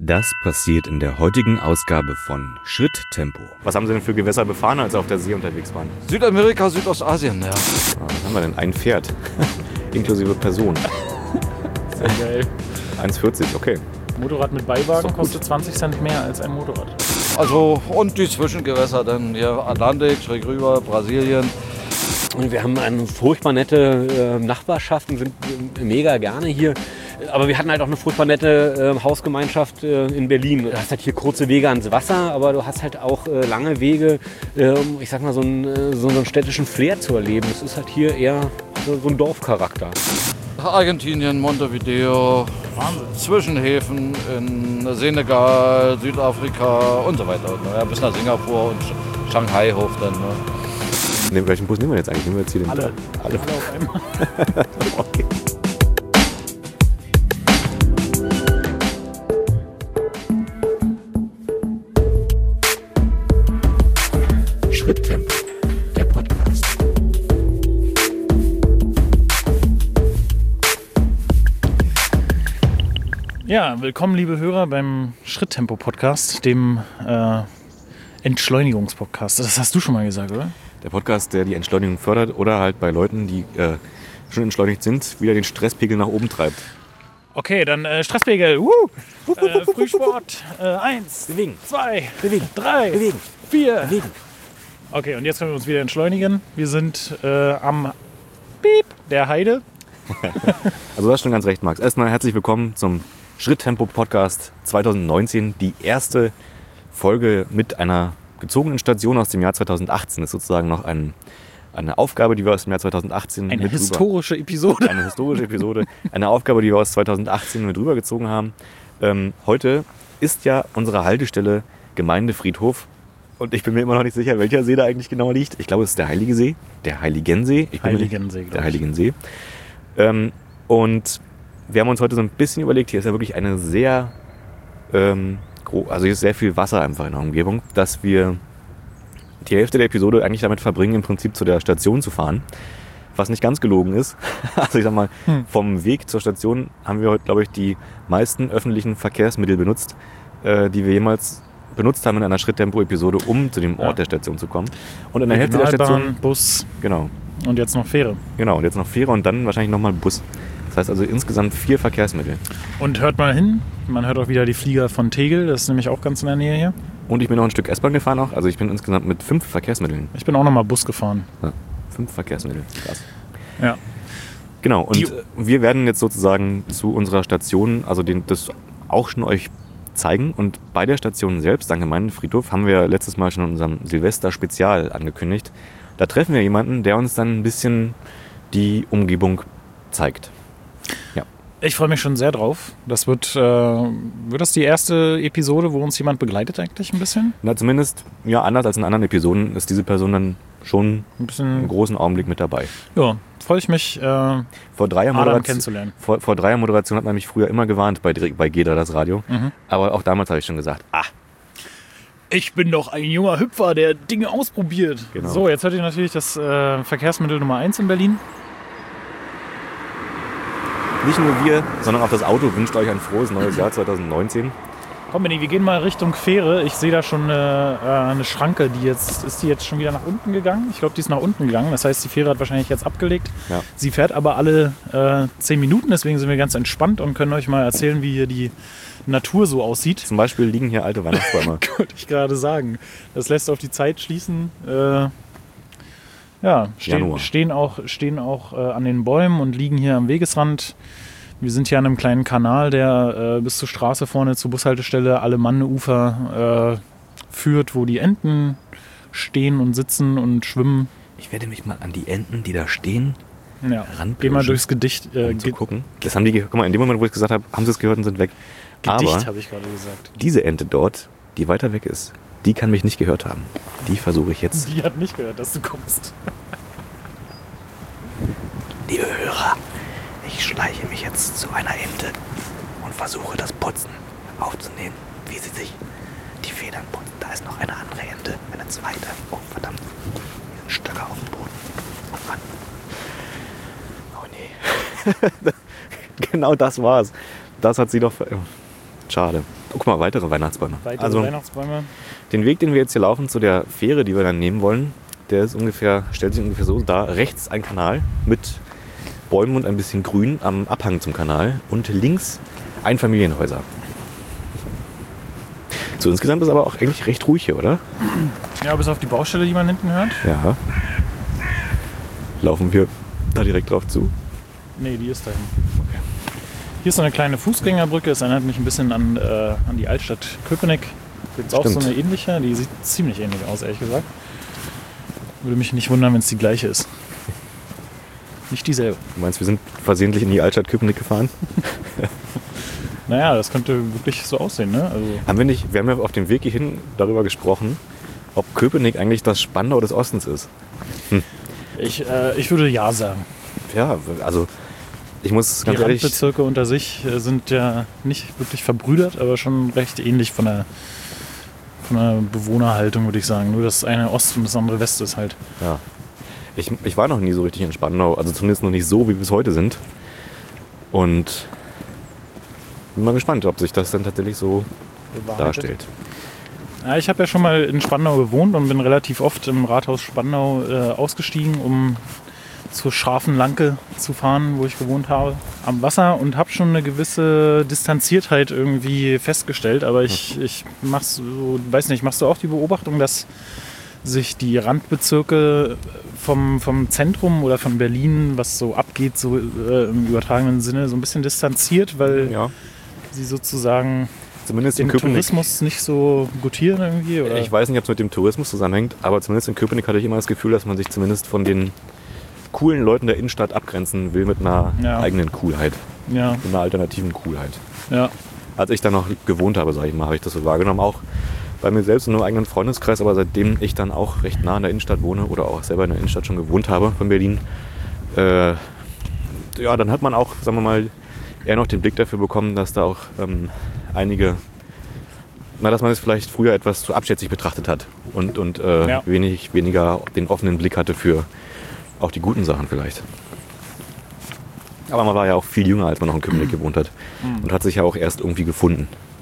Das passiert in der heutigen Ausgabe von Schritttempo. Was haben Sie denn für Gewässer befahren, als Sie auf der See unterwegs waren? Südamerika, Südostasien, ja. Was haben wir denn? Ein Pferd, inklusive Person. Sehr geil. 1,40, okay. Motorrad mit Beiwagen kostet 20 Cent mehr als ein Motorrad. Also und die Zwischengewässer dann hier Atlantik, schräg rüber, Brasilien. Und wir haben eine furchtbar nette Nachbarschaft und sind mega gerne hier. Aber wir hatten halt auch eine furchtbar nette Hausgemeinschaft in Berlin. Du hast halt hier kurze Wege ans Wasser, aber du hast halt auch lange Wege, ich sag mal, so einen städtischen Flair zu erleben. Es ist halt hier eher so ein Dorfcharakter. Argentinien, Montevideo, Zwischenhäfen in Senegal, Südafrika und so weiter. Ja, bis nach Singapur und Shanghai hoch dann. Ne? Welchen Bus nehmen wir jetzt eigentlich? Nehmen wir jetzt hier den Alle auf einmal. Okay. Schritttempo, der Podcast. Ja, willkommen liebe Hörer beim Schritttempo-Podcast, dem Entschleunigungspodcast. Das hast du schon mal gesagt, oder? Der Podcast, der die Entschleunigung fördert oder halt bei Leuten, die schon entschleunigt sind, wieder den Stresspegel nach oben treibt. Okay, dann Stresspegel. Frühsport. 1, Bewegen. 2, Bewegen. 3, Bewegen. 4. Bewegen. Okay, und jetzt können wir uns wieder entschleunigen. Wir sind am Piep der Heide. Also du hast schon ganz recht, Max. Erstmal herzlich willkommen zum Schritttempo-Podcast 2019. Die erste Folge mit einer gezogenen Station aus dem Jahr 2018. Das ist sozusagen noch eine Aufgabe, die wir aus dem Jahr 2018 Eine historische Episode. Eine historische Episode. Eine Aufgabe, die wir aus 2018 mit rübergezogen haben. Heute ist ja unsere Haltestelle Gemeindefriedhof. Und ich bin mir immer noch nicht sicher, welcher See da eigentlich genau liegt. Ich glaube, es ist der Heilige See. Der Heiligensee. Der Heiligensee. Und wir haben uns heute so ein bisschen überlegt, hier ist ja wirklich eine sehr, also hier ist sehr viel Wasser einfach in der Umgebung, dass wir die Hälfte der Episode eigentlich damit verbringen, im Prinzip zu der Station zu fahren. Was nicht ganz gelogen ist. Also ich sag mal, vom Weg zur Station haben wir heute, glaube ich, die meisten öffentlichen Verkehrsmittel benutzt, die wir jemals benutzt haben in einer Schritttempo-Episode, um zu dem Ort der Station zu kommen. Und in der Hälfte der Station... Bus. Genau. Und jetzt noch Fähre. Genau, und jetzt noch Fähre und dann wahrscheinlich nochmal Bus. Das heißt also insgesamt 4 Verkehrsmittel. Und hört mal hin, man hört auch wieder die Flieger von Tegel, das ist nämlich auch ganz in der Nähe hier. Und ich bin noch ein Stück S-Bahn gefahren auch, also ich bin insgesamt mit 5 Verkehrsmitteln. Ich bin auch nochmal Bus gefahren. Ja, 5 Verkehrsmittel, krass. Ja. Genau, und wir werden jetzt sozusagen zu unserer Station, also das auch schon euch zeigen. Und bei der Station selbst, am Gemeindefriedhof, haben wir letztes Mal schon in unserem Silvester-Spezial angekündigt. Da treffen wir jemanden, der uns dann ein bisschen die Umgebung zeigt. Ja. Ich freue mich schon sehr drauf. Das wird das die erste Episode, wo uns jemand begleitet eigentlich ein bisschen? Na, zumindest, ja, anders als in anderen Episoden ist diese Person dann schon ein bisschen im großen Augenblick mit dabei. Ja, freue ich mich, Adam kennenzulernen. Vor Dreiermoderation hat man mich früher immer gewarnt bei GEDA, das Radio. Mhm. Aber auch damals habe ich schon gesagt, ich bin doch ein junger Hüpfer, der Dinge ausprobiert. Genau. So, jetzt hört ihr natürlich das Verkehrsmittel Nummer 1 in Berlin. Nicht nur wir, sondern auch das Auto wünscht euch ein frohes neues Jahr 2019. Komm, Benni, wir gehen mal Richtung Fähre. Ich sehe da schon eine Schranke, ist die jetzt schon wieder nach unten gegangen? Ich glaube, die ist nach unten gegangen. Das heißt, die Fähre hat wahrscheinlich jetzt abgelegt. Ja. Sie fährt aber alle 10 Minuten, deswegen sind wir ganz entspannt und können euch mal erzählen, wie hier die Natur so aussieht. Zum Beispiel liegen hier alte Weihnachtsbäume. Wollte ich gerade sagen. Das lässt auf die Zeit schließen. Stehen auch an den Bäumen und liegen hier am Wegesrand. Wir sind hier an einem kleinen Kanal, der bis zur Straße vorne zur Bushaltestelle Alemanne-Ufer führt, wo die Enten stehen und sitzen und schwimmen. Ich werde mich mal an die Enten, die da stehen, ranpirschen. Geh mal durchs Gedicht. Zu gucken. Das haben die, guck mal, in dem Moment, wo ich es gesagt habe, haben sie es gehört und sind weg. Gedicht habe ich gerade gesagt. Diese Ente dort, die weiter weg ist, die kann mich nicht gehört haben. Die versuche ich jetzt. Die hat nicht gehört, dass du kommst. Liebe Hörer, ich schleiche mich jetzt zu einer Ente und versuche das Putzen aufzunehmen, wie sie sich die Federn putzt. Da ist noch eine andere Ente, eine zweite. Oh verdammt, hier sind Stöcker auf dem Boden. Oh Mann. Oh nee. Genau das war's. Das hat sie doch... Schade. guck mal, weitere Weihnachtsbäume. Weitere Weihnachtsbäume. Den Weg, den wir jetzt hier laufen zu der Fähre, die wir dann nehmen wollen, stellt sich ungefähr so dar. Rechts ein Kanal mit Bäumen und ein bisschen Grün am Abhang zum Kanal und links Einfamilienhäuser. So, insgesamt ist aber auch eigentlich recht ruhig hier, oder? Ja, bis auf die Baustelle, die man hinten hört. Ja. Laufen wir da direkt drauf zu? Nee, die ist da hinten. Okay. Hier ist so eine kleine Fußgängerbrücke. Es erinnert mich ein bisschen an die Altstadt Köpenick. Gibt es auch so eine ähnliche. Die sieht ziemlich ähnlich aus, ehrlich gesagt. Würde mich nicht wundern, wenn es die gleiche ist. Nicht dieselbe. Du meinst, wir sind versehentlich in die Altstadt Köpenick gefahren? Naja, das könnte wirklich so aussehen, ne? Also wir haben ja auf dem Weg hierhin darüber gesprochen, ob Köpenick eigentlich das Spandau des Ostens ist. Ich würde ja sagen. Ja, also ich muss ganz ehrlich... Die Randbezirke unter sich sind ja nicht wirklich verbrüdert, aber schon recht ähnlich von der Bewohnerhaltung, würde ich sagen. Nur das eine Ost und das andere West ist halt. Ja. Ich war noch nie so richtig in Spandau, also zumindest noch nicht so, wie wir es heute sind. Und bin mal gespannt, ob sich das dann tatsächlich so darstellt. Ja, ich habe ja schon mal in Spandau gewohnt und bin relativ oft im Rathaus Spandau ausgestiegen, um zur scharfen Lanke zu fahren, wo ich gewohnt habe, am Wasser, und habe schon eine gewisse Distanziertheit irgendwie festgestellt. Aber ich mach's so, weiß nicht, machst du auch die Beobachtung, dass sich die Randbezirke vom Zentrum oder von Berlin, was so abgeht, so im übertragenen Sinne, so ein bisschen distanziert, weil sie sozusagen zumindest den Tourismus nicht so gutieren irgendwie? Oder? Ich weiß nicht, ob es mit dem Tourismus zusammenhängt, aber zumindest in Köpenick hatte ich immer das Gefühl, dass man sich zumindest von den coolen Leuten der Innenstadt abgrenzen will mit einer eigenen Coolheit. Ja. Mit einer alternativen Coolheit. Ja. Als ich da noch gewohnt habe, sag ich mal, habe ich das so wahrgenommen. Auch bei mir selbst in einem eigenen Freundeskreis, aber seitdem ich dann auch recht nah in der Innenstadt wohne oder auch selber in der Innenstadt schon gewohnt habe von Berlin, dann hat man auch, sagen wir mal, eher noch den Blick dafür bekommen, dass da auch dass man es vielleicht früher etwas zu abschätzig betrachtet hat und weniger den offenen Blick hatte für auch die guten Sachen vielleicht. Aber man war ja auch viel jünger, als man noch in Köpenick gewohnt hat und hat sich ja auch erst irgendwie gefunden.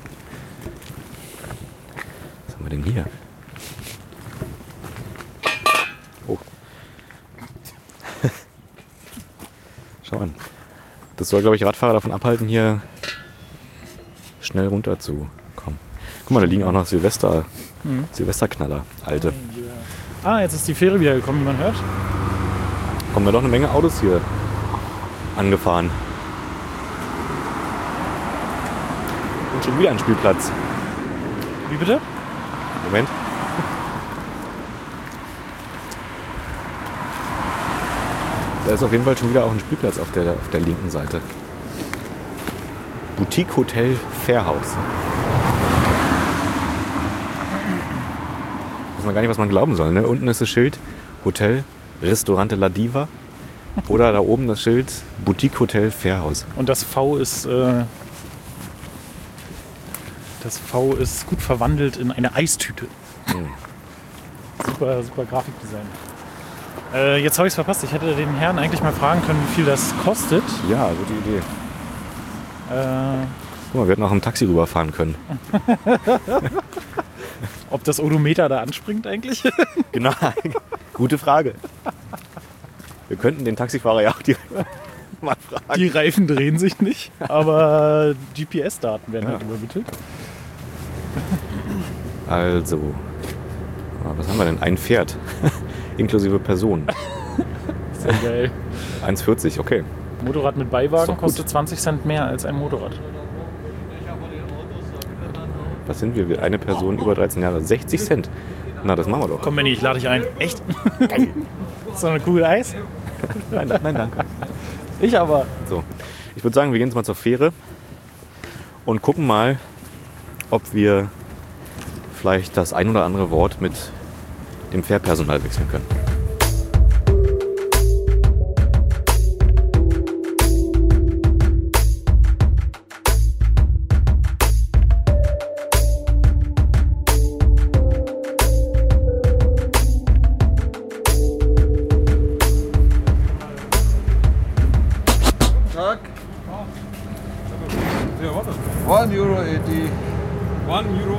Was haben wir denn hier? Oh. Schau an. Das soll, glaube ich, Radfahrer davon abhalten, hier schnell runter zu kommen. Guck mal, da liegen auch noch Silvesterknaller, alte. Ah, jetzt ist die Fähre wieder gekommen, wie man hört. Kommen da doch eine Menge Autos hier angefahren. Und schon wieder ein Spielplatz. Wie bitte? Moment. Da ist auf jeden Fall schon wieder auch ein Spielplatz auf der linken Seite. Boutique Hotel Fährhaus. Weiß man gar nicht, was man glauben soll. Ne? Unten ist das Schild Hotel Restaurante La Diva. Oder da oben das Schild Boutique Hotel Fährhaus. Und das V ist gut verwandelt in eine Eistüte. Super Grafikdesign. Jetzt habe ich es verpasst. Ich hätte den Herrn eigentlich mal fragen können, wie viel das kostet. Ja, gute Idee. Guck mal, wir hätten auch im Taxi rüberfahren können. Ob das Odometer da anspringt eigentlich? Genau, gute Frage. Wir könnten den Taxifahrer ja auch direkt mal fragen. Die Reifen drehen sich nicht, aber GPS-Daten werden halt übermittelt. Also, was haben wir denn? Ein Pferd, inklusive Person. Sehr geil. 1,40, okay. Motorrad mit Beiwagen kostet 20 Cent mehr als ein Motorrad. Was sind wir? Eine Person über 13 Jahre. 60 Cent. Na, das machen wir doch. Komm, Benni, ich lade dich ein. Echt? Geil. So eine Kugel Eis? Nein, danke. Ich aber. So, ich würde sagen, wir gehen jetzt mal zur Fähre und gucken mal, ob wir vielleicht das ein oder andere Wort mit dem Fährpersonal wechseln können. €1,80. 1 Euro.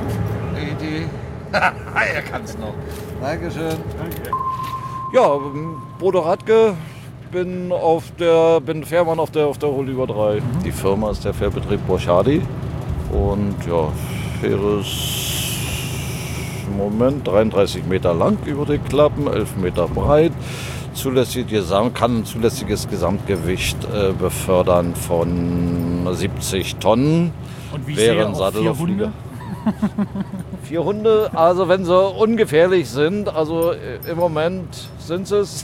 Er kann es noch. Dankeschön. Danke. Ja, Bodo Radke, bin Fährmann auf der Oliver 3. Die Firma ist der Fährbetrieb Borchardi. Und ja, Fähre ist im Moment 33 Meter lang über den Klappen, 11 Meter breit. Kann ein zulässiges Gesamtgewicht befördern von 70 Tonnen. Und wie wären Sattellauflieger. 4 Hunde, also wenn sie ungefährlich sind, also im Moment sind es.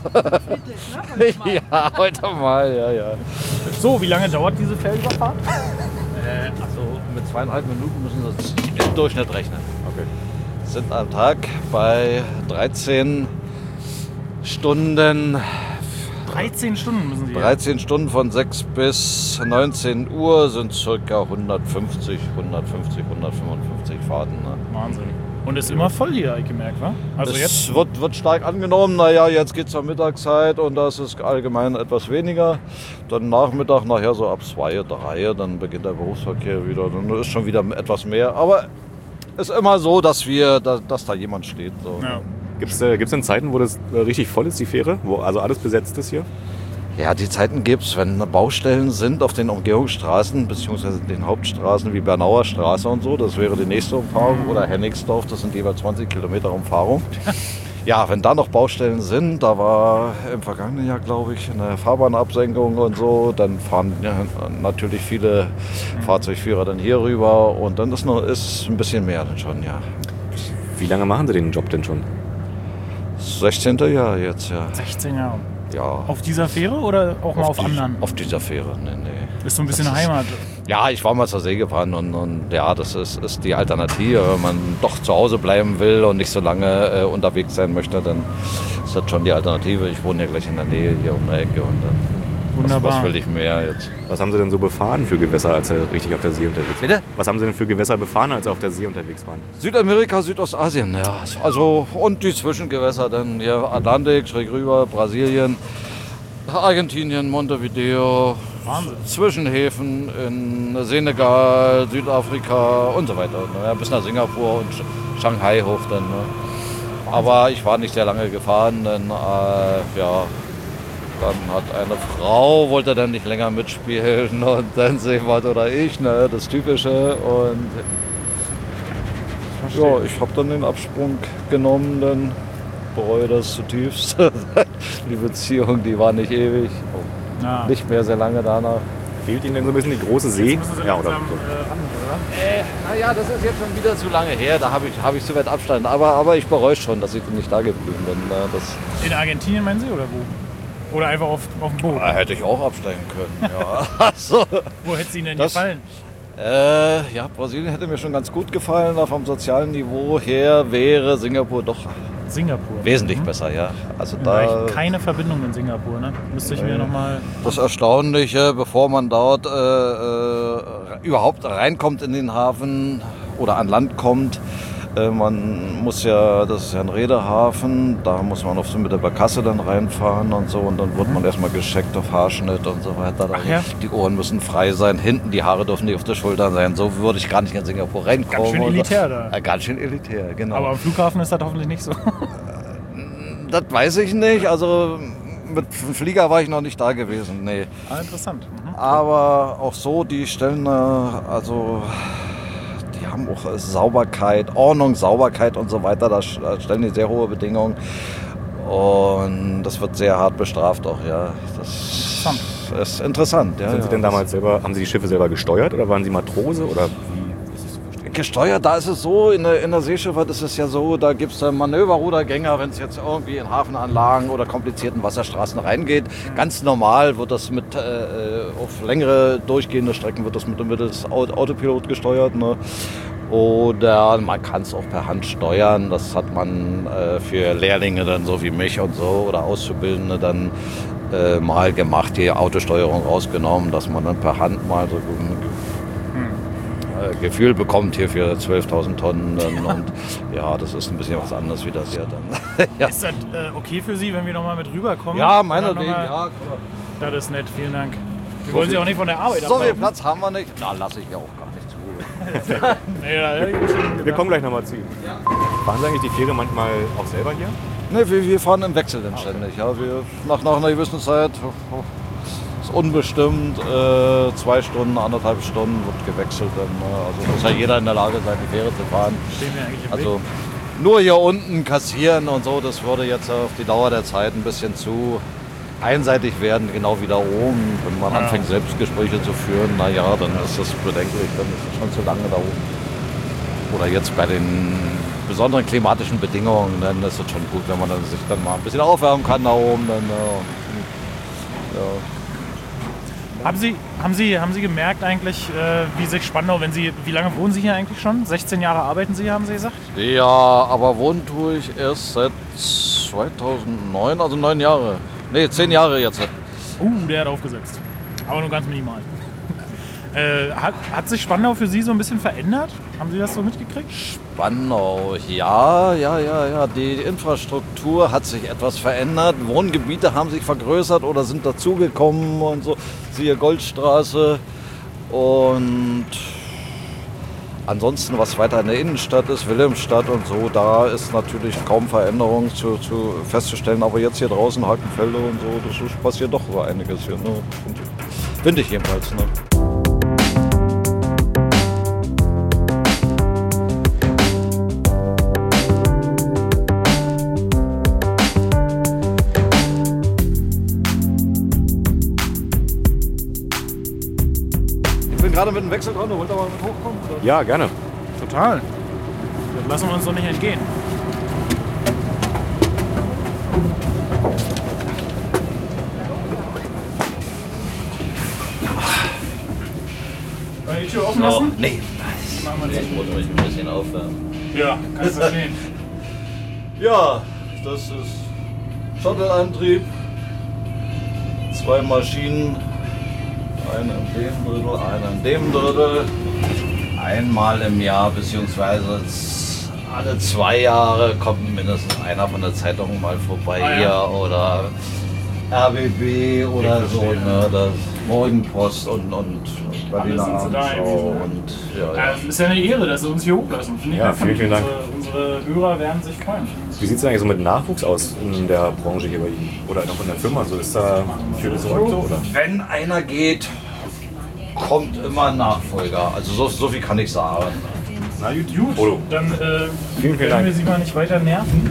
Ja, heute mal, ja. So, wie lange dauert diese Fährüberfahrt? Also mit 2,5 Minuten müssen Sie im Durchschnitt rechnen. Okay. Sind am Tag bei 13 Stunden. 13 Stunden müssen Sie. 13 Stunden von 6 bis 19 Uhr sind ca. 150, 155 Fahrten. Ne? Wahnsinn. Und ist immer voll hier, ich gemerkt, wa? Also es jetzt wird stark angenommen. Naja, jetzt geht es zur Mittagszeit und das ist allgemein etwas weniger. Dann Nachmittag, nachher so ab 2, 3, dann beginnt der Berufsverkehr wieder. Dann ist schon wieder etwas mehr. Aber es ist immer so, dass da jemand steht. So. Ja. Gibt's denn Zeiten, wo das richtig voll ist, die Fähre? Wo also alles besetzt ist hier? Ja, die Zeiten gibt es, wenn Baustellen sind auf den Umgehungsstraßen bzw. den Hauptstraßen wie Bernauer Straße und so. Das wäre die nächste Umfahrung. Oder Hennigsdorf, das sind jeweils 20 Kilometer Umfahrung. Ja, wenn da noch Baustellen sind, da war im vergangenen Jahr, glaube ich, eine Fahrbahnabsenkung und so, dann fahren natürlich viele Fahrzeugführer dann hier rüber und dann ist ein bisschen mehr dann schon, ja. Wie lange machen Sie den Job denn schon? 16. Jahr jetzt, ja. 16 Jahre. Ja. Auf dieser Fähre oder auch mal auf anderen? Auf dieser Fähre, nee. Ist so ein bisschen Heimat. Ja, ich war mal zur See gefahren und ja, das ist die Alternative. Wenn man doch zu Hause bleiben will und nicht so lange unterwegs sein möchte, dann ist das schon die Alternative. Ich wohne ja gleich in der Nähe hier um der Ecke und Wunderbar. Was will ich mehr jetzt? Was haben Sie denn so befahren für Gewässer, als Sie richtig auf der See unterwegs waren? Bitte? Was haben Sie denn für Gewässer befahren, als Sie auf der See unterwegs waren? Südamerika, Südostasien, ja. Also und die Zwischengewässer dann hier Atlantik, schräg rüber, Brasilien, Argentinien, Montevideo, Wahnsinn. Zwischenhäfen in Senegal, Südafrika und so weiter. Ja, bis nach Singapur und Shanghai hoch dann. Ne. Aber ich war nicht sehr lange gefahren, denn dann hat eine Frau, wollte dann nicht länger mitspielen und dann Seefahrt oder ich, ne, das Typische. Und ja, ich habe dann den Absprung genommen, dann bereue das zutiefst. Die Beziehung, die war nicht ewig, nicht mehr sehr lange danach. Fehlt Ihnen denn so ein bisschen die große See? Ja, oder? Naja, das ist jetzt schon wieder zu lange her, da habe ich zu weit Abstand. Aber ich bereue schon, dass ich nicht da geblieben bin. In Argentinien meinen Sie oder wo? Oder einfach auf dem Boot? Da hätte ich auch absteigen können, ja. Also, wo hätte es Ihnen denn gefallen? Ja, Brasilien hätte mir schon ganz gut gefallen, aber vom sozialen Niveau her wäre Singapur doch wesentlich besser, ja. Also da keine Verbindung in Singapur, ne? Müsste ich mir nochmal... Das Erstaunliche, bevor man dort überhaupt reinkommt in den Hafen oder an Land kommt, man muss ja, das ist ja ein Reederhafen, da muss man mit der Barkasse dann reinfahren und so und dann wird man erstmal gescheckt auf Haarschnitt und so weiter. Ach ja? Die Ohren müssen frei sein, hinten die Haare dürfen nicht auf der Schulter sein, so würde ich gar nicht in Singapur reinkommen. Ganz schön elitär da. Ja, ganz schön elitär, genau. Aber am Flughafen ist das hoffentlich nicht so. Das weiß ich nicht, also mit dem Flieger war ich noch nicht da gewesen, nee. Ah, interessant. Mhm. Aber auch so, die stellen die haben auch Sauberkeit, Ordnung, Sauberkeit und so weiter. Da stellen die sehr hohe Bedingungen. Und das wird sehr hart bestraft auch, ja. Das ist interessant. Ja, Sind Sie denn damals selber, haben Sie die Schiffe selber gesteuert oder waren Sie Matrose oder wie ist es so verstehen? Gesteuert, da ist es so, in der Seeschifffahrt ist es ja so, da gibt es Manöverrudergänger, wenn es jetzt irgendwie in Hafenanlagen oder komplizierten Wasserstraßen reingeht. Ganz normal wird das auf längere durchgehende Strecken wird das mittels Autopilot gesteuert. Ne? Oder man kann es auch per Hand steuern. Das hat man für Lehrlinge dann so wie mich und so oder Auszubildende dann mal gemacht, die Autosteuerung rausgenommen, dass man dann per Hand mal so ein Gefühl bekommt hier für 12.000 Tonnen. Und ja, das ist ein bisschen was anderes wie das hier dann. Ja. Ist das okay für Sie, wenn wir nochmal mit rüberkommen? Ja, meinetwegen, ja. Das ist nett, vielen Dank. Wir wollen Sie auch nicht von der Arbeit So viel Platz haben wir nicht. Da lasse ich ja auch gar nicht zu. Wir kommen gleich nochmal zu Ihnen. Fahren Sie eigentlich die Fähre manchmal auch selber hier? Ne, wir fahren im Wechsel dann ständig. Ja, wir, nach einer gewissen Zeit, ist unbestimmt, 2 Stunden, 1,5 Stunden wird gewechselt. Dann, also muss ja jeder in der Lage sein, die Fähre zu fahren. Stehen wir eigentlich im Also nur hier unten kassieren und so, das würde jetzt auf die Dauer der Zeit ein bisschen zu einseitig werden, genau wie da oben. Wenn man anfängt, Selbstgespräche zu führen, naja, dann ist das bedenklich, dann ist es schon zu lange da oben. Oder jetzt bei den besonderen klimatischen Bedingungen, dann ist es schon gut, wenn man dann sich dann mal ein bisschen aufwärmen kann da oben. Dann, Haben Sie gemerkt eigentlich, wie sich Spandau, wie lange wohnen Sie hier eigentlich schon? 16 Jahre arbeiten Sie, haben Sie gesagt? Ja, aber wohnen tue ich erst seit 2009, also 9 Jahre. Nee, 10 Jahre jetzt. Der hat aufgesetzt. Aber nur ganz minimal. Hat sich Spandau für Sie so ein bisschen verändert? Haben Sie das so mitgekriegt? Spandau, ja. Die Infrastruktur hat sich etwas verändert. Wohngebiete haben sich vergrößert oder sind dazugekommen und so. Siehe Goldstraße. Und ansonsten, was weiter in der Innenstadt ist, Wilhelmstadt und so, da ist natürlich kaum Veränderung festzustellen. Aber jetzt hier draußen Hakenfelde und so, das passiert doch so einiges hier. Ne? Finde ich jedenfalls. Ne? Gerade mit dem Wechsel dran, wollt ihr mal mit hochkommen? Oder? Ja, gerne. Total. Das lassen wir uns doch nicht entgehen. Wollen wir die Tür offen lassen? Nee. Machen wir Ich muss euch ein bisschen aufwärmen. Ja, kann ich verstehen. Ja, das ist Shuttle-Antrieb. 2 Maschinen. Eine in dem Drittel, eine in dem Drittel. Einmal im Jahr beziehungsweise alle 2 Jahre kommt mindestens einer von der Zeitung mal vorbei hier oder RBB oder so, ne, das Morgenpost und Berliner Abendschau und ja. Es ist ja eine Ehre, dass Sie uns hier hochlassen. Ja, vielen Dank. Unsere Hörer werden sich freuen. Wie sieht es eigentlich so mit Nachwuchs aus in der Branche hier bei Ihnen? Oder noch in der Firma? So ist da viel gesorgt? Oder? Wenn einer geht, kommt immer ein Nachfolger. Also so viel kann ich sagen. Na gut. Polo. Dann Vielen werden Dank. wir Sie mal nicht weiter nerven.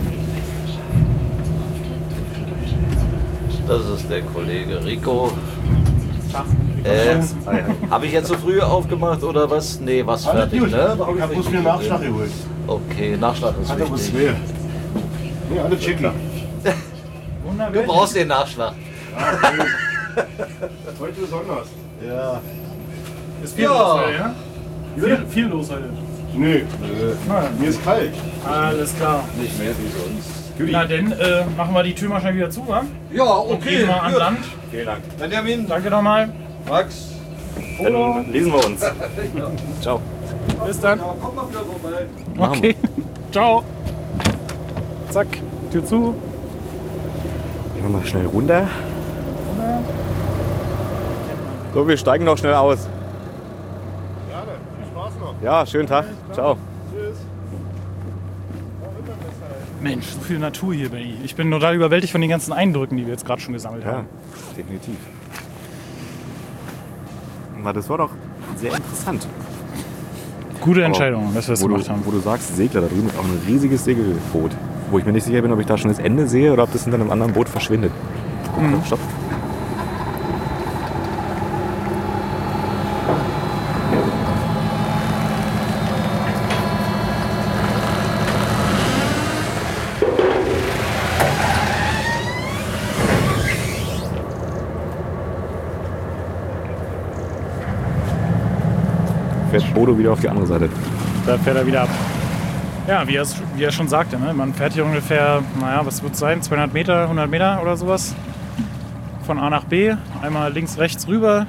Das ist der Kollege Rico. Tag. Habe ich jetzt so früh aufgemacht oder was? Nee, was fertig, ne? Ich habe bloß mir Nachschlag geholt. Okay, Nachschlag ist Hat aber wichtig. schwer. Nee, alle checken. Du brauchst den Nachschlag. Heute besonders. Ja. Ist viel Ja. los heute, ja? Viel los heute. Nee, mir ist kalt. Alles klar. Nicht mehr wie sonst. Na denn, machen wir die Tür mal schnell wieder zu, wa? Ja, Und okay. gehen mal an gut. Land. Vielen Dank. Benjamin, Danke nochmal. Max. Dann lesen wir uns. Ciao. Bis dann. Ja, komm mal wieder vorbei. Okay. Ciao. Zack, Tür zu. Gehen wir mal schnell runter. So, wir steigen noch schnell aus. Gerne. Viel Spaß noch. Ja, schönen Tag. Ciao. Tschüss. Mensch, so viel Natur hier, Benny. Ich bin total überwältigt von den ganzen Eindrücken, die wir jetzt gerade schon gesammelt Ja, haben. definitiv. Na, das war doch sehr interessant. Gute Entscheidung, dass wir das Wo gemacht du, haben. wo du sagst, Segler, da drüben ist auch ein riesiges Segelboot. Wo ich mir nicht sicher bin, ob ich da schon das Ende sehe oder ob das hinter einem anderen Boot verschwindet. Stopp. Fährt Bodo wieder auf die andere Seite. Da fährt er wieder ab. Ja, wie er schon sagte, ne? Man fährt hier ungefähr, naja, was wird es sein, 200 Meter, 100 Meter oder sowas. Von A nach B, einmal links, rechts rüber.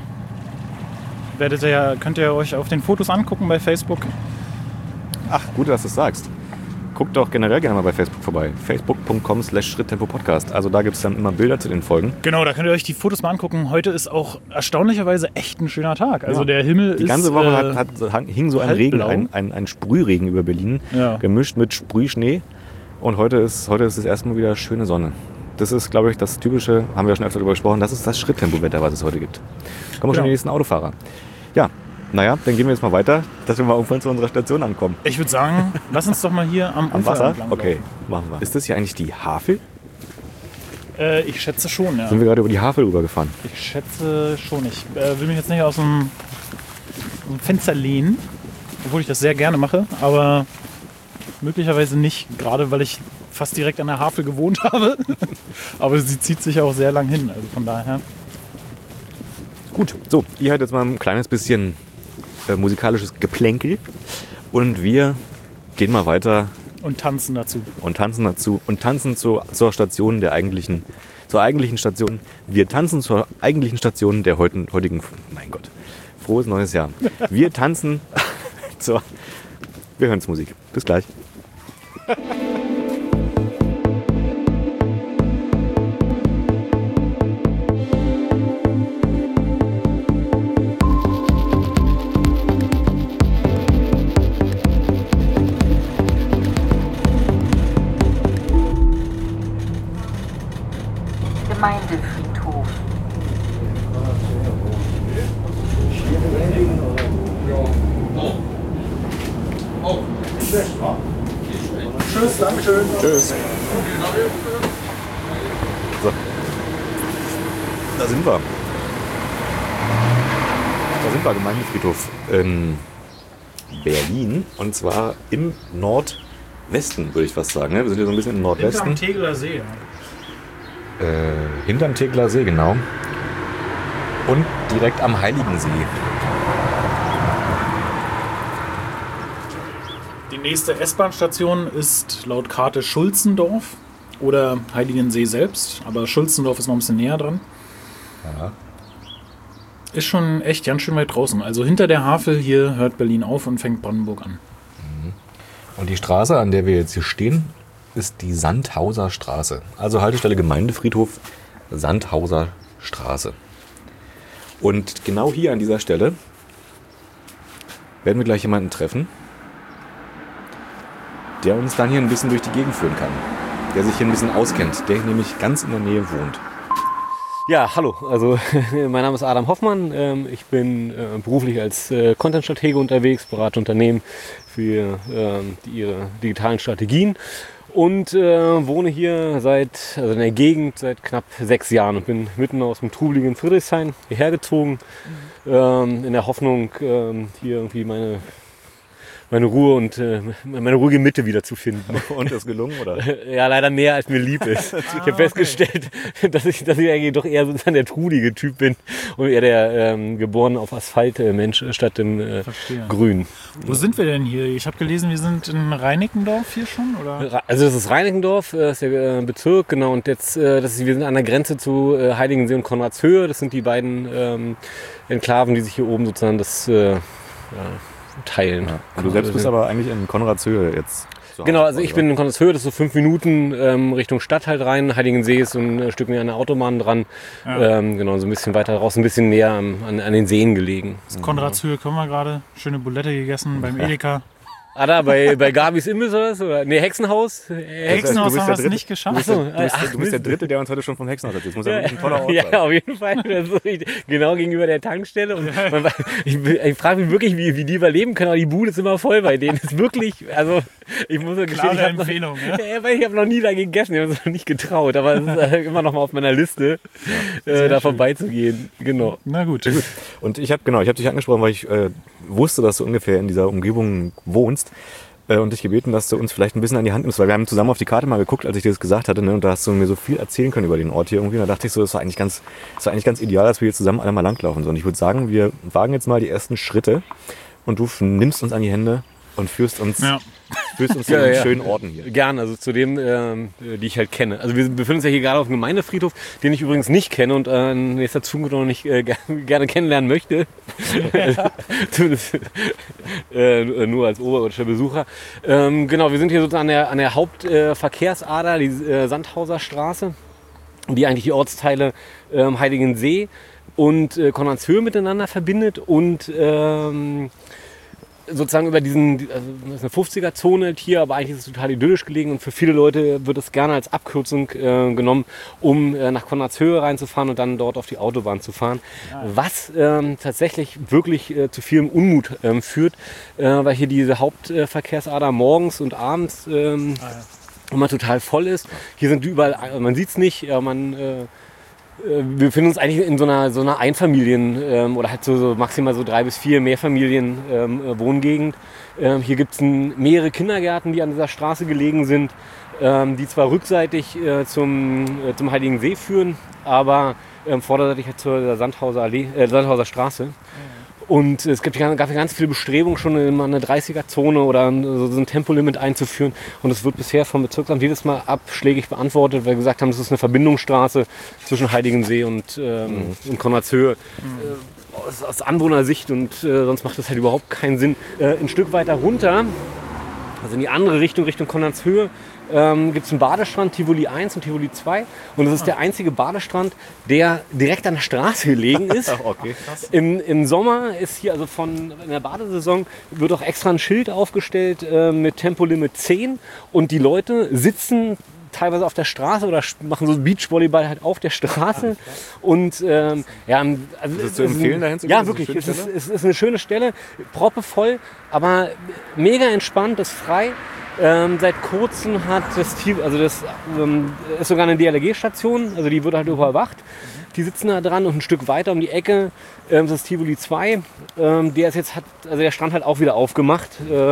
Könnt ihr euch auf den Fotos angucken bei Facebook. Ach, gut, dass du es sagst. guckt doch generell gerne mal bei Facebook vorbei. facebook.com/Schritttempo-Podcast. Also da gibt es dann immer Bilder zu den Folgen. Genau, da könnt ihr euch die Fotos mal angucken. Heute ist auch erstaunlicherweise echt ein schöner Tag. Also der Himmel ist die ganze Woche hing so ein Regen, ein Sprühregen über Berlin, gemischt mit Sprühschnee. Und heute ist das erstmal wieder schöne Sonne. Das ist, glaube ich, das typische, haben wir ja schon öfter darüber gesprochen, das ist das Schritttempo-Wetter, was es heute gibt. Kommen wir schon in den nächsten Autofahrer. Ja, naja, dann gehen wir jetzt mal weiter, dass wir mal irgendwann zu unserer Station ankommen. Ich würde sagen, lass uns doch mal hier am Wasser entlang laufen. Okay, machen wir. Ist das hier eigentlich die Havel? Ich schätze schon, ja. Sind wir gerade über die Havel rübergefahren? Ich schätze schon. Ich will mich jetzt nicht aus dem Fenster lehnen, obwohl ich das sehr gerne mache, aber möglicherweise nicht, gerade weil ich fast direkt an der Havel gewohnt habe. Aber sie zieht sich auch sehr lang hin, also von daher. Gut, so, ihr hört jetzt mal ein kleines bisschen musikalisches Geplänkel und wir gehen mal weiter. Und tanzen dazu. Und tanzen zur Station zur eigentlichen Station. Wir tanzen zur eigentlichen Station der heutigen, mein Gott, frohes neues Jahr. Wir tanzen wir hören Musik. Bis gleich. Gemeindefriedhof. Tschüss, Dankeschön. Tschüss. So. Da sind wir. Gemeindefriedhof in Berlin. Und zwar im Nordwesten, würde ich fast sagen. Wir sind hier so ein bisschen im Nordwesten. Hinterm Tegeler See. Hinterm Tegeler See, genau. Und direkt am Heiligensee. Die nächste S-Bahn-Station ist laut Karte Schulzendorf oder Heiligensee selbst. Aber Schulzendorf ist noch ein bisschen näher dran. Ja. Ist schon echt ganz schön weit draußen. Also hinter der Havel hier hört Berlin auf und fängt Brandenburg an. Und die Straße, an der wir jetzt hier stehen, ist die Sandhauser Straße. Also Haltestelle Gemeindefriedhof, Sandhauser Straße. Und genau hier an dieser Stelle werden wir gleich jemanden treffen, der uns dann hier ein bisschen durch die Gegend führen kann. Der sich hier ein bisschen auskennt, der nämlich ganz in der Nähe wohnt. Ja, hallo. Also mein Name ist Adam Hoffmann. Ich bin beruflich als Content-Stratege unterwegs, berate Unternehmen für ihre digitalen Strategien und wohne hier in der Gegend seit knapp 6 Jahren und bin mitten aus dem trubeligen Friedrichshain hierher gezogen, in der Hoffnung, hier irgendwie meine Ruhe und meine ruhige Mitte wiederzufinden. Und ist gelungen, oder? Ja, leider mehr als mir lieb ist. Ich habe festgestellt, dass ich eigentlich doch eher sozusagen der trudige Typ bin und eher der geboren auf Asphalt Mensch statt im Grün. Wo sind wir denn hier? Ich habe gelesen, wir sind in Reinickendorf hier schon, oder? Also das ist Reinickendorf, das ist der Bezirk, genau. Und jetzt, wir sind an der Grenze zu Heiligensee und Konradshöhe. Das sind die beiden Enklaven, die sich hier oben sozusagen teilen. Ja. Und du selbst bist aber eigentlich in Konradshöhe jetzt. Genau, also ich bin in Konradshöhe, das ist so 5 Minuten Richtung Stadt halt rein. Heiligensee ist so ein Stück näher an der Autobahn dran. Ja. Genau, so ein bisschen weiter raus, ein bisschen näher an den Seen gelegen. Konradshöhe kommen wir gerade. Schöne Bulette gegessen beim Edeka. Ah, da bei Gabis Imbiss oder was? Oder? Nee, Hexenhaus. Hexenhaus haben wir es nicht geschafft. Du bist der Dritte, der uns heute schon vom Hexenhaus erzählt. Das muss ja wirklich ein toller Ort sein. Ja, auf jeden Fall. Genau gegenüber der Tankstelle. Und ich frage mich wirklich, wie die überleben können. Aber die Bude ist immer voll bei denen. Das ist wirklich, also ich muss ja gestehen, ich habe noch nie da gegessen. Ich habe es noch nicht getraut. Aber es ist immer noch mal auf meiner Liste, da vorbeizugehen. Genau. Na gut. Und ich habe dich angesprochen, weil ich wusste, dass du ungefähr in dieser Umgebung wohnst und dich gebeten, dass du uns vielleicht ein bisschen an die Hand nimmst, weil wir haben zusammen auf die Karte mal geguckt, als ich dir das gesagt hatte, ne, und da hast du mir so viel erzählen können über den Ort hier irgendwie. Und da dachte ich so, das war eigentlich ganz ideal, dass wir hier zusammen alle mal langlaufen. So. Und ich würde sagen, wir wagen jetzt mal die ersten Schritte und du nimmst uns an die Hände und führst uns führst uns zu den schönen Orten hier. Gern, also zu dem, die ich halt kenne. Also wir befinden uns ja hier gerade auf dem Gemeindefriedhof, den ich übrigens nicht kenne und in nächster Zukunft noch nicht gerne kennenlernen möchte. Zumindest nur als oberirdischer Besucher. Genau, wir sind hier sozusagen an der Hauptverkehrsader, die Sandhauser Straße, die eigentlich die Ortsteile Heiligensee und Konradshöhe miteinander verbindet und sozusagen über diesen, also das ist eine 50er-Zone hier, aber eigentlich ist es total idyllisch gelegen und für viele Leute wird es gerne als Abkürzung genommen, um nach Konradshöhe reinzufahren und dann dort auf die Autobahn zu fahren. Was tatsächlich wirklich zu vielem Unmut führt, weil hier diese Hauptverkehrsader morgens und abends immer total voll ist. Hier sind überall, man sieht es nicht, wir befinden uns eigentlich in so einer Einfamilien- oder halt so maximal so 3 bis 4 Mehrfamilien-Wohngegend. Hier gibt es mehrere Kindergärten, die an dieser Straße gelegen sind, die zwar rückseitig zum Heiligensee führen, aber vorderseitig halt zur Sandhauser Straße. Und es gab ganz viele Bestrebungen, schon in eine 30er-Zone oder so ein Tempolimit einzuführen. Und es wird bisher vom Bezirksamt jedes Mal abschlägig beantwortet, weil wir gesagt haben, das ist eine Verbindungsstraße zwischen Heiligensee und Konradshöhe. Aus Anwohnersicht und sonst macht das halt überhaupt keinen Sinn. Ein Stück weiter runter, also in die andere Richtung Konradshöhe, gibt es einen Badestrand, Tivoli 1 und Tivoli 2. Und das ist der einzige Badestrand, der direkt an der Straße gelegen ist. Okay. Im Sommer ist hier, also in der Badesaison, wird auch extra ein Schild aufgestellt mit Tempolimit 10. Und die Leute sitzen teilweise auf der Straße oder machen so Beachvolleyball halt auf der Straße. Und also ist es zu empfehlen, dahin zu gehen? Ja, wirklich. Es ist eine schöne Stelle, proppevoll, aber mega entspannt, ist frei. Seit kurzem hat das Team, also das ist sogar eine DLRG-Station, also die wird halt überwacht. Die sitzen da dran und ein Stück weiter um die Ecke ist das Tivoli 2. Der Strand hat auch wieder aufgemacht.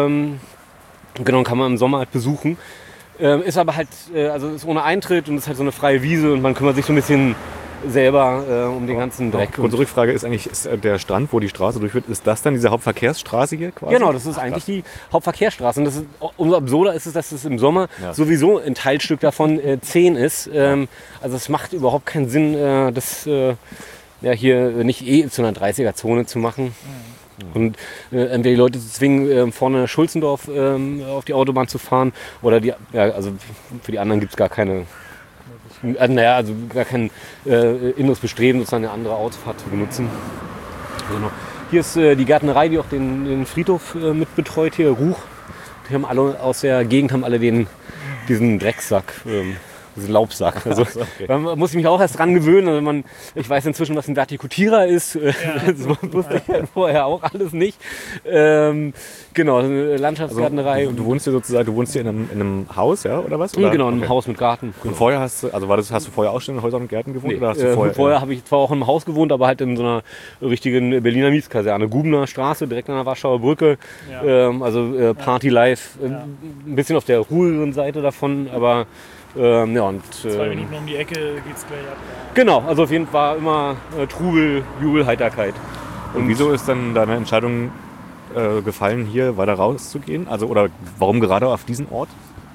Genau, kann man im Sommer halt besuchen. Ist aber halt, ist ohne Eintritt und ist halt so eine freie Wiese und man kümmert sich so ein bisschen selber um den ganzen Dreck. Unsere Rückfrage ist eigentlich, ist der Strand, wo die Straße durchführt, ist das dann diese Hauptverkehrsstraße hier quasi? Genau, das ist eigentlich die Hauptverkehrsstraße. Und umso absurder ist es, dass es im Sommer sowieso ein Teilstück davon 10 ist. Also es macht überhaupt keinen Sinn, das hier nicht zu einer 30er-Zone zu machen. Und entweder die Leute zu zwingen, vorne Schulzendorf auf die Autobahn zu fahren oder für die anderen gibt es gar keine, gar kein inneres Bestreben, sozusagen eine andere Autofahrt zu benutzen. Genau. Hier ist die Gärtnerei, die auch den Friedhof mit betreut, hier Ruch. Die haben alle aus der Gegend diesen Drecksack. Diesen Laubsack. Also, okay. Man muss mich auch erst dran gewöhnen. Also ich weiß inzwischen, was ein Vertikutierer ist. Das wusste ich halt vorher auch alles nicht. Genau, eine Landschaftsgärtnerei. Also, du wohnst hier in einem Haus, ja, oder was? Oder? Genau, in einem Haus mit Garten. Und vorher hast du vorher auch schon in Häusern und Gärten gewohnt? Nee, oder hast du vorher habe ich zwar auch in einem Haus gewohnt, aber halt in so einer richtigen Berliner Mietskaserne. Gubener Straße, direkt an der Warschauer Brücke. Ja. Party life. Ein bisschen auf der ruhigeren Seite davon, aber 2 Minuten um die Ecke geht's gleich ab. Genau, also auf jeden Fall immer Trubel, Jubel, Heiterkeit. Und wieso ist dann deine Entscheidung gefallen, hier weiter rauszugehen? Also, oder warum gerade auf diesen Ort?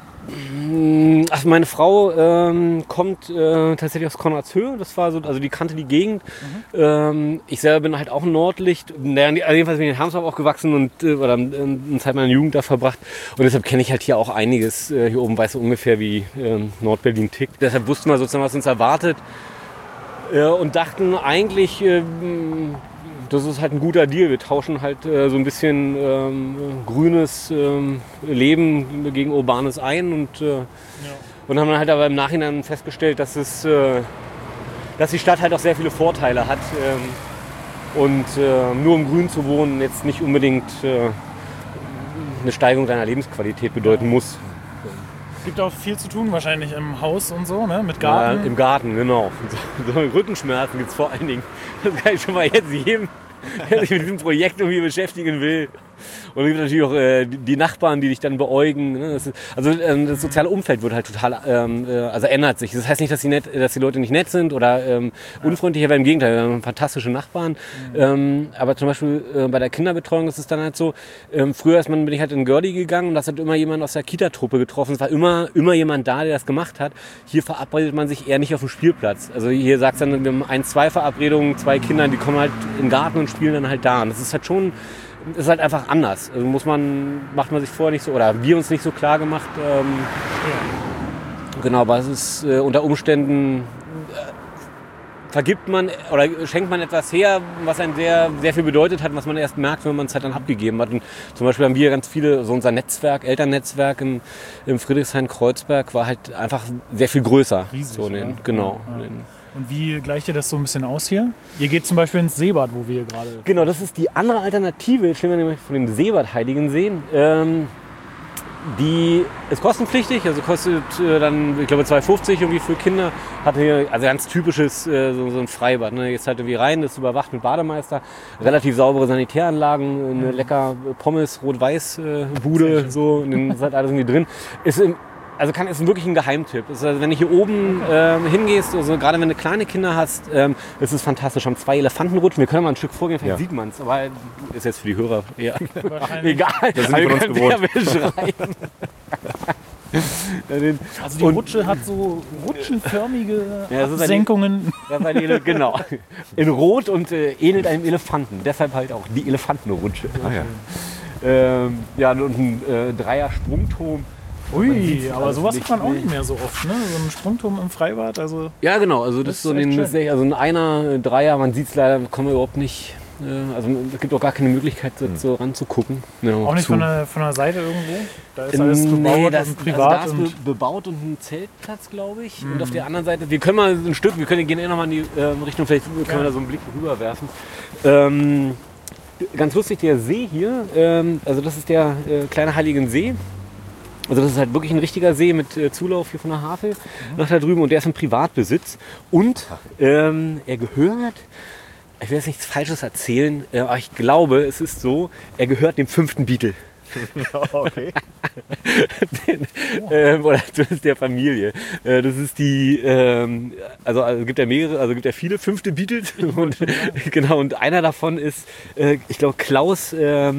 Also meine Frau kommt tatsächlich aus Konradshöhe. Das war so, also die kannte die Gegend. Ich selber bin halt auch ein Nordlicht. Jedenfalls bin ich in Harmsdorf aufgewachsen und eine Zeit meiner Jugend da verbracht. Und deshalb kenne ich halt hier auch einiges. Hier oben weiß ich ungefähr, wie Nordberlin tickt. Deshalb wussten wir sozusagen, was uns erwartet. Und dachten eigentlich, das ist halt ein guter Deal. Wir tauschen halt so ein bisschen grünes Leben gegen urbanes ein und haben dann halt aber im Nachhinein festgestellt, dass die Stadt halt auch sehr viele Vorteile hat und nur im Grün zu wohnen jetzt nicht unbedingt eine Steigerung deiner Lebensqualität bedeuten muss. Gibt auch viel zu tun wahrscheinlich im Haus und so, ne? Mit Garten. Ja, im Garten, genau. So Rückenschmerzen gibt es vor allen Dingen. Das kann ich schon mal jetzt jedem, der sich mit diesem Projekt irgendwie beschäftigen will. Und es gibt natürlich auch die Nachbarn, die dich dann beäugen. Ne? Das soziale Umfeld wird halt total, also ändert sich. Das heißt nicht, dass die Leute nicht nett sind oder unfreundlich, aber im Gegenteil, wir haben fantastische Nachbarn. Aber zum Beispiel bei der Kinderbetreuung ist es dann halt so, früher bin ich halt in Gördi gegangen und da hat immer jemand aus der Kita-Truppe getroffen. Es war immer jemand da, der das gemacht hat. Hier verabredet man sich eher nicht auf dem Spielplatz. Also hier sagt es dann, wir haben 1-2 Verabredungen, 2 Kinder, die kommen halt in den Garten und spielen dann halt da. Und das ist halt schon, ist halt einfach anders. Also macht man sich vorher nicht so, oder wir uns nicht so klar gemacht. Genau, aber es ist unter Umständen vergibt man oder schenkt man etwas her, was einem sehr, sehr viel bedeutet hat, was man erst merkt, wenn man es halt dann abgegeben hat. Und zum Beispiel haben wir ganz viele, so unser Netzwerk, Elternnetzwerk im Friedrichshain-Kreuzberg war halt einfach sehr viel größer. Riesig, so ja. Genau. Ja. Und wie gleicht ihr das so ein bisschen aus hier? Ihr geht zum Beispiel ins Seebad, wo wir gerade... Genau, das ist die andere Alternative. Jetzt stehen wir nämlich von dem Seebad Heiligensee. Die ist kostenpflichtig, also kostet dann, ich glaube, 2,50 irgendwie für Kinder. Hat hier, also ganz typisches so ein Freibad. Ne? Jetzt halt irgendwie rein, ist überwacht mit Bademeister. Relativ saubere Sanitäranlagen, eine lecker Pommes, Rot-Weiß-Bude, so, und dann ist halt alles irgendwie drin. Ist wirklich ein Geheimtipp. Also wenn du hier oben hingehst, also gerade wenn du kleine Kinder hast, ist es fantastisch. Wir haben 2 Elefantenrutschen. Wir können mal ein Stück vorgehen, vielleicht sieht man es. Aber ist jetzt für die Hörer egal. Das sind die von uns gewohnt. Also die Rutsche hat so rutschenförmige Absenkungen. Genau. In Rot und ähnelt einem Elefanten. Deshalb halt auch die Elefantenrutsche. Und ein Dreier-Sprungturm. Ui, aber sowas hat man auch nicht mehr so oft, ne? So ein Sprungturm im Freibad, also... Ja, genau, also das ist so ein Einer, Dreier, man sieht es leider, kommen wir überhaupt nicht... Also es gibt auch gar keine Möglichkeit, so ranzugucken. Auch nicht von der Seite irgendwo? Da ist alles bebaut und privat. Also da ist bebaut und ein Zeltplatz, glaube ich. Und auf der anderen Seite, wir können mal ein Stück, gehen nochmal in die Richtung, vielleicht können wir da so einen Blick rüberwerfen. Ganz lustig, der See hier, also das ist der kleine Heiligensee. Also das ist halt wirklich ein richtiger See mit Zulauf hier von der Havel nach da drüben und der ist im Privatbesitz und er gehört, ich will jetzt nichts Falsches erzählen, aber ich glaube, es ist so, er gehört dem 5. Beatle. Okay. Oder zumindest der Familie. Das ist die, also es gibt ja mehrere, also es gibt ja viele 5. Beatles und, genau, und einer davon ist, ich glaube, Klaus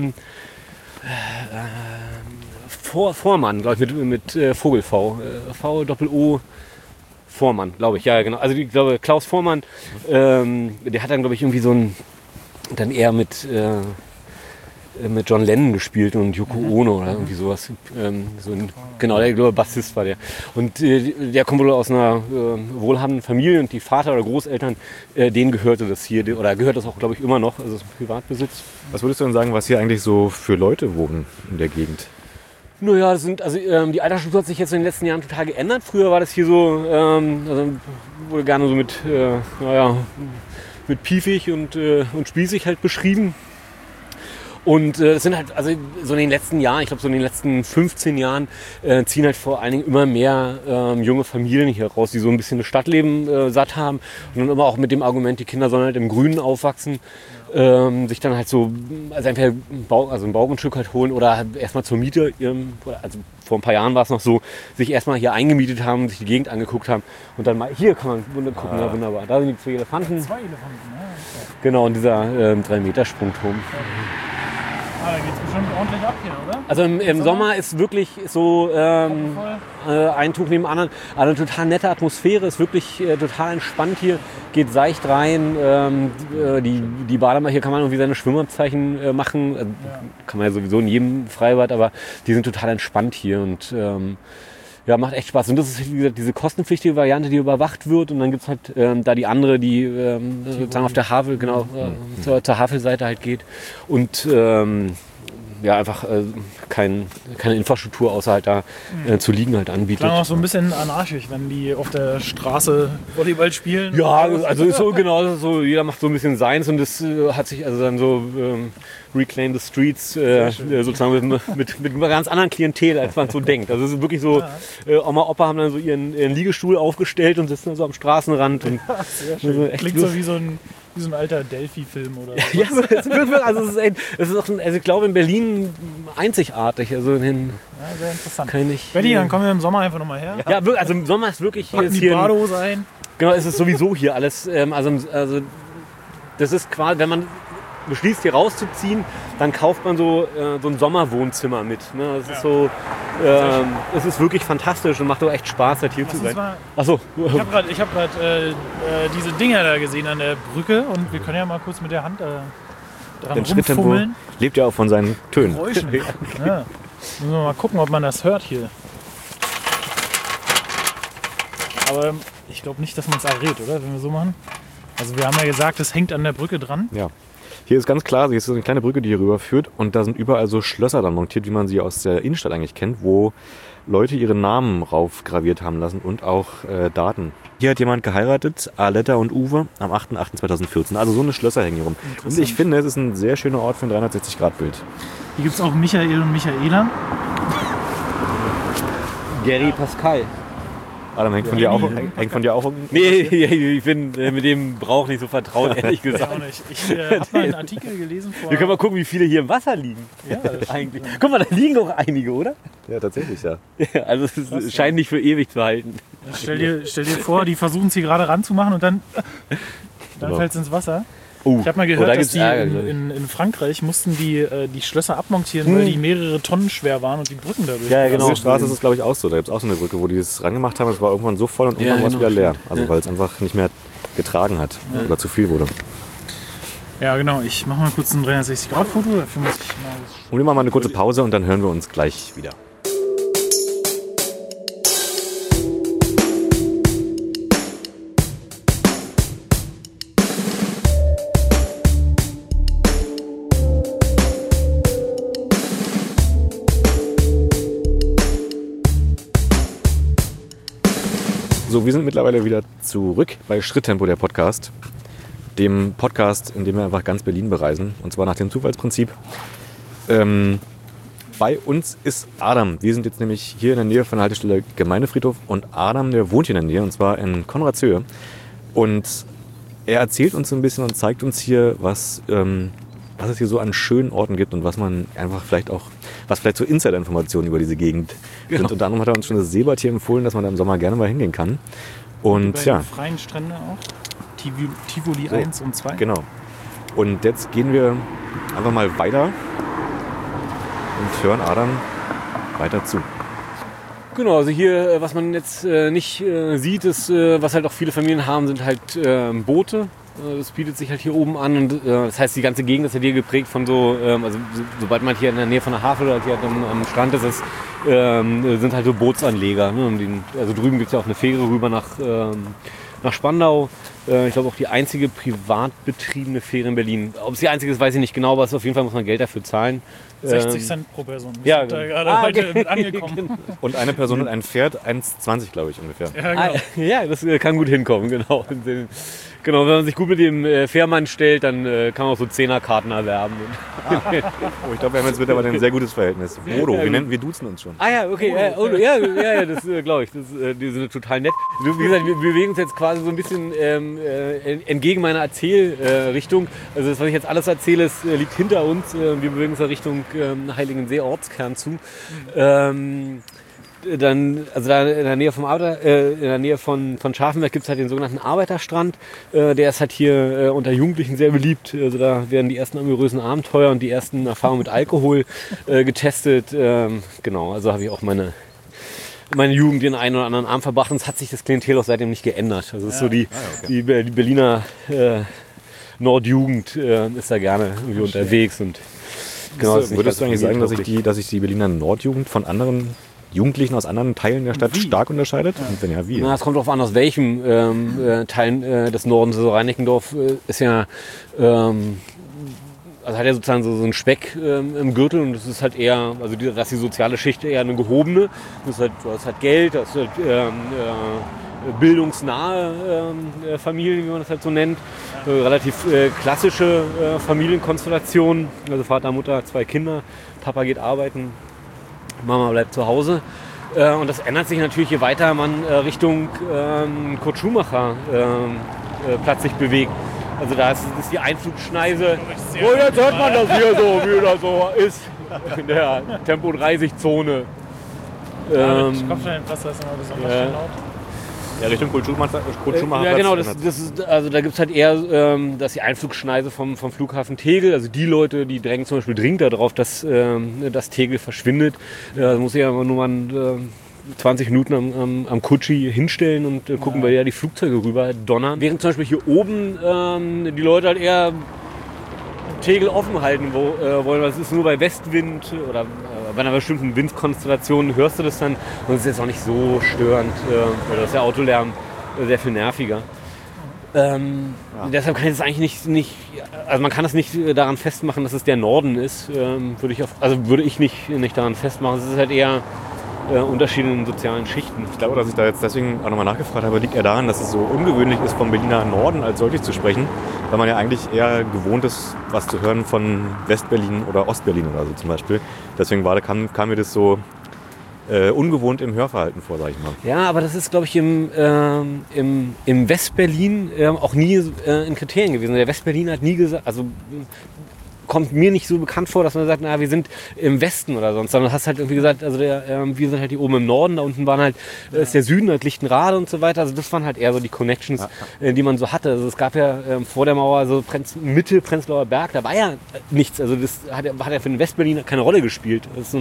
Vormann, glaube ich, mit Vogel V. V-O-O Vormann, glaube ich. Ja, genau. Also ich glaube, Klaus Vormann, der hat dann, glaube ich, irgendwie dann eher mit John Lennon gespielt und Yoko Ono oder irgendwie sowas. Genau, der glaube Bassist war der. Und der kommt wohl aus einer wohlhabenden Familie und die Vater oder Großeltern, denen gehörte das hier, oder gehört das auch, glaube ich, immer noch, also es ist ein Privatbesitz. Was würdest du denn sagen, was hier eigentlich so für Leute wohnen in der Gegend? Naja, die Altersstruktur hat sich jetzt in den letzten Jahren total geändert. Früher war das hier so, wurde gerne so mit piefig und spießig halt beschrieben. Und es sind halt, also so in den letzten Jahren, ich glaube so in den letzten 15 Jahren, ziehen halt vor allen Dingen immer mehr junge Familien hier raus, die so ein bisschen das Stadtleben satt haben. Und dann immer auch mit dem Argument, die Kinder sollen halt im Grünen aufwachsen. Sich dann halt so, also entweder ein Baugrundstück halt holen oder erstmal zur Miete, also vor ein paar Jahren war es noch so, sich erstmal hier eingemietet haben, sich die Gegend angeguckt haben und dann mal, hier kann man gucken, ja, wunderbar. Da sind die 2 Elefanten. 2 Elefanten, ja. Okay. Genau, und dieser 3-Meter-Sprungturm. Da geht es bestimmt ordentlich ab hier, oder? Also im Sommer ist wirklich so ein Tuch neben dem anderen. Also eine total nette Atmosphäre, ist wirklich total entspannt hier. Geht seicht rein. Die Bademeister, hier kann man irgendwie seine Schwimmabzeichen machen. Also, kann man ja sowieso in jedem Freibad, aber die sind total entspannt hier und ja, macht echt Spaß. Und das ist, wie gesagt, diese kostenpflichtige Variante, die überwacht wird. Und dann gibt es halt da die andere, die sozusagen auf der Havel, genau, zur Havelseite halt geht. Und ja, einfach keine Infrastruktur außer halt da zu liegen halt anbietet. Klang auch so ein bisschen anarchisch, wenn die auf der Straße Volleyball spielen. Ja, also ist so genau so, jeder macht so ein bisschen seins und das hat sich also dann so Reclaim the Streets, sozusagen mit einem ganz anderen Klientel, als man so denkt. Also es ist wirklich so, Oma, Opa haben dann so ihren Ihren aufgestellt und sitzen dann so am Straßenrand. Und sehr schön. Also klingt so wie so ein alter Delphi-Film oder so. Ja, also es ist auch, also ich glaube in Berlin einzigartig. Also sehr interessant. Betty, dann kommen wir im Sommer einfach nochmal her. Ja, also im Sommer ist wirklich hier. Die Badehose ein. Genau, es ist sowieso hier alles. Also das ist quasi, wenn man beschließt, hier rauszuziehen, dann kauft man so ein Sommerwohnzimmer mit. Ne? Das ist so, es ist wirklich fantastisch und macht auch echt Spaß, halt hier zu sein. Achso. Ich hab grad diese Dinger da gesehen an der Brücke und wir können ja mal kurz mit der Hand dran rumfummeln. Lebt ja auch von seinen Tönen. Geräuschen. Ja. Müssen wir mal gucken, ob man das hört hier. Aber ich glaube nicht, dass man es errät, oder? Wenn wir so machen. Also wir haben ja gesagt, es hängt an der Brücke dran. Ja. Hier ist ganz klar, hier ist so eine kleine Brücke, die hier rüber führt und da sind überall so Schlösser dann montiert, wie man sie aus der Innenstadt eigentlich kennt, wo Leute ihre Namen raufgraviert haben lassen und auch Daten. Hier hat jemand geheiratet, Aletta und Uwe, am 8.8.2014. Also so eine Schlösser hängen hier rum. Und ich finde, es ist ein sehr schöner Ort für ein 360-Grad-Bild. Hier gibt es auch Michael und Michaela. Gary Pascal. Adam, hängt von dir auch? Nee, ich bin mit dem Brauch nicht so vertraut, ehrlich gesagt. Ich habe mal einen Artikel gelesen vor... Wir können mal gucken, wie viele hier im Wasser liegen. Ja, eigentlich. Guck mal, da liegen doch einige, oder? Ja, tatsächlich, ja. Also es scheint nicht für ewig zu halten. Stell dir vor, die versuchen es hier gerade ranzumachen und dann fällt es ins Wasser. Ich habe mal gehört, dass die in Frankreich mussten die Schlösser abmontieren, weil die mehrere Tonnen schwer waren und die Brücken dadurch. Ja, genau. Auf der Straße ist es, glaube ich, auch so. Da gibt es auch so eine Brücke, wo die es rangemacht haben. Es war irgendwann so voll und irgendwann war es wieder leer. Also weil es einfach nicht mehr getragen hat oder zu viel wurde. Ja, genau. Ich mache mal kurz ein 360-Grad-Foto. Dafür muss ich mal... Und wir machen mal eine kurze Pause und dann hören wir uns gleich wieder. So, wir sind mittlerweile wieder zurück bei Schritttempo, der Podcast. Dem Podcast, in dem wir einfach ganz Berlin bereisen. Und zwar nach dem Zufallsprinzip. Bei uns ist Adam. Wir sind jetzt nämlich hier in der Nähe von der Haltestelle Gemeindefriedhof. Und Adam, der wohnt hier in der Nähe, und zwar in Konradshöhe. Und er erzählt uns so ein bisschen und zeigt uns hier, was es hier so an schönen Orten gibt und was man einfach vielleicht auch, was vielleicht so Insider-Informationen über diese Gegend sind. Unter anderem hat er uns schon das Seebad hier empfohlen, dass man da im Sommer gerne mal hingehen kann. Und die freien Strände auch. Tivoli 1 und 2. Genau. Und jetzt gehen wir einfach mal weiter und hören Adam weiter zu. Genau, also hier, was man jetzt nicht sieht, ist, was halt auch viele Familien haben, sind halt Boote. Das bietet sich halt hier oben an und das heißt, die ganze Gegend ist ja hier geprägt von so, also sobald man hier in der Nähe von der Havel oder hier am Strand ist, sind halt so Bootsanleger. Ne? Also drüben gibt es ja auch eine Fähre rüber nach Spandau. Ich glaube auch die einzige privat betriebene Fähre in Berlin. Ob es die einzige ist, weiß ich nicht genau, aber auf jeden Fall muss man Geld dafür zahlen. 60 Cent pro Person. Ja, da gerade heute angekommen. Und eine Person und ein Pferd, 1,20 glaube ich ungefähr. Ja, genau. Ja, das kann gut hinkommen, genau. Genau, wenn man sich gut mit dem Fährmann stellt, dann kann man auch so 10er-Karten erwerben. Oh, ich glaube, wir haben jetzt mittlerweile ein sehr gutes Verhältnis. Bodo, wir duzen uns schon. Ah ja, okay. Ja, das glaube ich. Die sind total nett. Wie gesagt, wir bewegen uns jetzt quasi so ein bisschen entgegen meiner Erzählrichtung. Also das, was ich jetzt alles erzähle, liegt hinter uns. Wir bewegen uns in Richtung Heiligensee Ortskern zu. Dann, also da in der Nähe in der Nähe von Scharfenberg gibt es halt den sogenannten Arbeiterstrand. Der ist halt hier unter Jugendlichen sehr beliebt. Also da werden die ersten amorösen Abenteuer und die ersten Erfahrungen mit Alkohol getestet. Genau, also habe ich auch meine Jugend in einen oder anderen Abend verbracht und es hat sich das Klientel auch seitdem nicht geändert. Also es ist so die Berliner Nordjugend ist da gerne irgendwie unterwegs. Und genau, würdest du eigentlich sagen, dass sich die Berliner Nordjugend von anderen Jugendlichen aus anderen Teilen der Stadt stark unterscheidet? Ja. Und wenn ja, wie? Na, es kommt darauf an, aus welchem Teil des Nordens. Also Reinickendorf ist ja, also hat ja sozusagen so einen Speck im Gürtel und das ist halt eher, also das ist die soziale Schicht eher eine gehobene. Du hast halt Geld, du hast halt bildungsnahe Familien, wie man das halt so nennt. Relativ klassische Familienkonstellationen. Also Vater, Mutter, 2 Kinder, Papa geht arbeiten, Mama bleibt zu Hause. Und das ändert sich natürlich, je weiter man Richtung Kurt Schumacher plötzlich bewegt. Also da ist die Einflugschneise. Oh, jetzt hört man das hier so, wie das so ist in der Tempo-30-Zone. Kopfsteinpflaster ist immer besonders schön laut. Ja, Richtung Kurt Schumacher. Ja, genau, also da gibt es halt eher dass die Einflugschneise vom Flughafen Tegel, also die Leute, die drängen zum Beispiel dringend darauf, dass Tegel verschwindet. Da muss ich ja nur mal 20 Minuten am Kutschi hinstellen und gucken, weil ja die Flugzeuge rüber donnern. Während zum Beispiel hier oben die Leute halt eher Tegel offen halten wollen. Das ist nur bei Westwind oder bei einer bestimmten Windkonstellation hörst du das dann. Und es ist jetzt auch nicht so störend. Da ist der Autolärm sehr viel nerviger. Deshalb kann ich das eigentlich nicht, also man kann das nicht daran festmachen, dass es der Norden ist. Würde ich nicht daran festmachen. Es ist halt eher Unterschiede in sozialen Schichten. Ich glaube, dass ich da jetzt deswegen auch nochmal nachgefragt habe, liegt eher daran, dass es so ungewöhnlich ist, vom Berliner Norden als solches zu sprechen, weil man ja eigentlich eher gewohnt ist, was zu hören von Westberlin oder Ostberlin oder so zum Beispiel. Deswegen kam mir das so ungewohnt im Hörverhalten vor, sag ich mal. Ja, aber das ist, glaube ich, im Westberlin auch nie in Kriterien gewesen. Der Westberlin hat nie gesagt, also kommt mir nicht so bekannt vor, dass man sagt, wir sind im Westen oder sonst, sondern du hast halt irgendwie gesagt, also wir sind halt hier oben im Norden, da unten waren halt, ist der Süden, halt Lichtenrade und so weiter, also das waren halt eher so die Connections, die man so hatte. Also es gab ja vor der Mauer so Mitte Prenzlauer Berg, da war ja nichts, also das hat ja für den Westberlin keine Rolle gespielt. Das ist so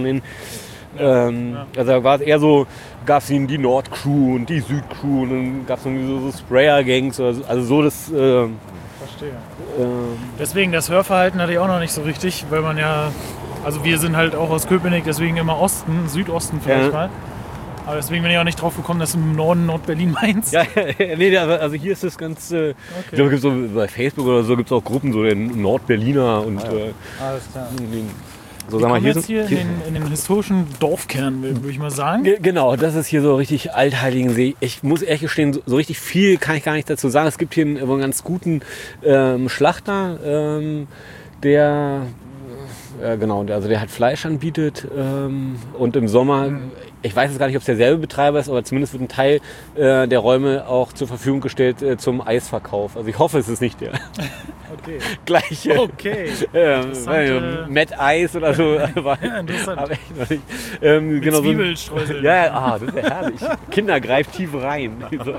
also da war es eher so, gab es die Nordcrew und die Südcrew und dann gab es so Sprayer-Gangs, also so das... Verstehe. Deswegen, das Hörverhalten hatte ich auch noch nicht so richtig, weil man ja, also wir sind halt auch aus Köpenick, deswegen immer Osten, Südosten vielleicht mal. Aber deswegen bin ich auch nicht drauf gekommen, dass du im Norden Nordberlin meinst. Ja, nee, also hier ist das ganz, ich glaube, gibt's so, bei Facebook oder so gibt es auch Gruppen, so den Nordberliner und alles klar. So, sag mal, hier in den historischen Dorfkern, würde ich mal sagen. Genau, das ist hier so richtig Altheiligen-See. Ich muss ehrlich gestehen, so richtig viel kann ich gar nicht dazu sagen. Es gibt hier einen ganz guten Schlachter, der halt Fleisch anbietet und im Sommer, ich weiß jetzt gar nicht, ob es derselbe Betreiber ist, aber zumindest wird ein Teil der Räume auch zur Verfügung gestellt zum Eisverkauf. Also ich hoffe, es ist nicht der gleiche. Okay. Matt Eis oder so. Interessant. Aber ich noch nicht. Mit genau, Zwiebelstreusel. Das ist ja herrlich. Kinder, greift tief rein.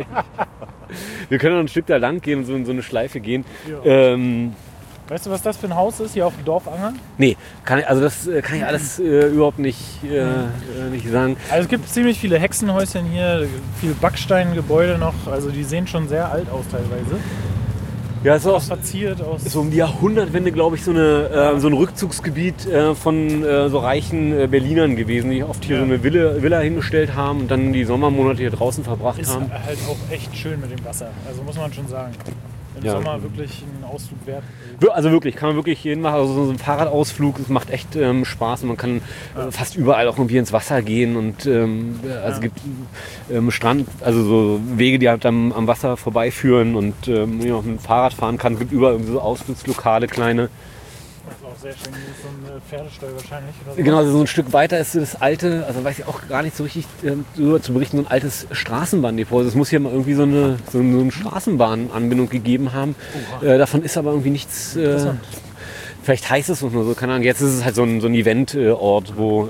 Wir können noch ein Stück da lang gehen und so eine Schleife gehen. Ja. Weißt du, was das für ein Haus ist, hier auf dem Dorfanger? Nee, das kann ich alles überhaupt nicht sagen. Also es gibt ziemlich viele Hexenhäuschen hier, viele Backsteingebäude noch, also die sehen schon sehr alt aus teilweise. Ja, ist auch verziert aus. Ist um die Jahrhundertwende, glaube ich, so ein Rückzugsgebiet von so reichen Berlinern gewesen, die oft hier so eine Villa hingestellt haben und dann die Sommermonate hier draußen verbracht haben. Ist halt auch echt schön mit dem Wasser, also muss man schon sagen. Im Sommer wirklich ein Ausflug wert. Also wirklich, kann man wirklich jeden machen. Also so ein Fahrradausflug, das macht echt Spaß. Und man kann fast überall auch irgendwie ins Wasser gehen. Und es gibt Strand, also so Wege, die halt am Wasser vorbeiführen und man mit dem Fahrrad fahren kann. Es gibt überall irgendwie so Ausflugslokale, kleine. Das ist auch sehr schön, das ist so ein Pferdestall wahrscheinlich. Oder so. Genau, also so ein Stück weiter ist das alte, also weiß ich auch gar nicht so richtig darüber zu berichten, so ein altes Straßenbahndepot. Also es muss hier mal irgendwie so eine Straßenbahnanbindung gegeben haben. Davon ist aber irgendwie nichts. Vielleicht heißt es nur so, keine Ahnung. Jetzt ist es halt so ein Eventort, wo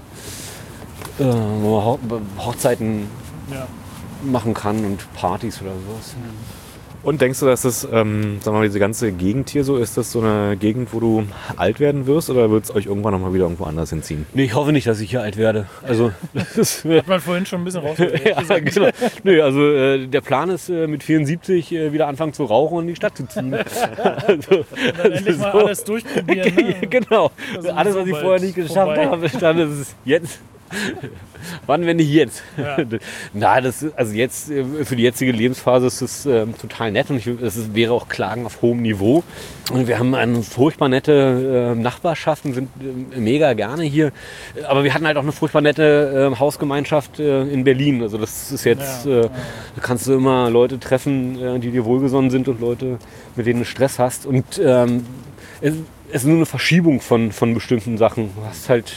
Hochzeiten machen kann und Partys oder sowas. Und denkst du, dass das, sagen wir mal, diese ganze Gegend hier so, ist das so eine Gegend, wo du alt werden wirst oder wird es euch irgendwann nochmal wieder irgendwo anders hinziehen? Nee, ich hoffe nicht, dass ich hier alt werde. Also, das hat man vorhin schon ein bisschen rausgehört. Ja, genau. Nö, also der Plan ist, mit 74 wieder anfangen zu rauchen und in die Stadt zu ziehen. Also, und dann endlich mal alles durchprobieren. Ne? Genau. Alles, was ich vorher nicht geschafft habe, dann ist es jetzt Wann, wenn nicht jetzt? Ja. Na, das ist, also jetzt, für die jetzige Lebensphase ist es total nett und wäre auch Klagen auf hohem Niveau. Und wir haben eine furchtbar nette Nachbarschaft und sind mega gerne hier. Aber wir hatten halt auch eine furchtbar nette Hausgemeinschaft in Berlin. Also das ist jetzt, da kannst du immer Leute treffen, die dir wohlgesonnen sind und Leute, mit denen du Stress hast. Und es ist nur eine Verschiebung von bestimmten Sachen. Du hast halt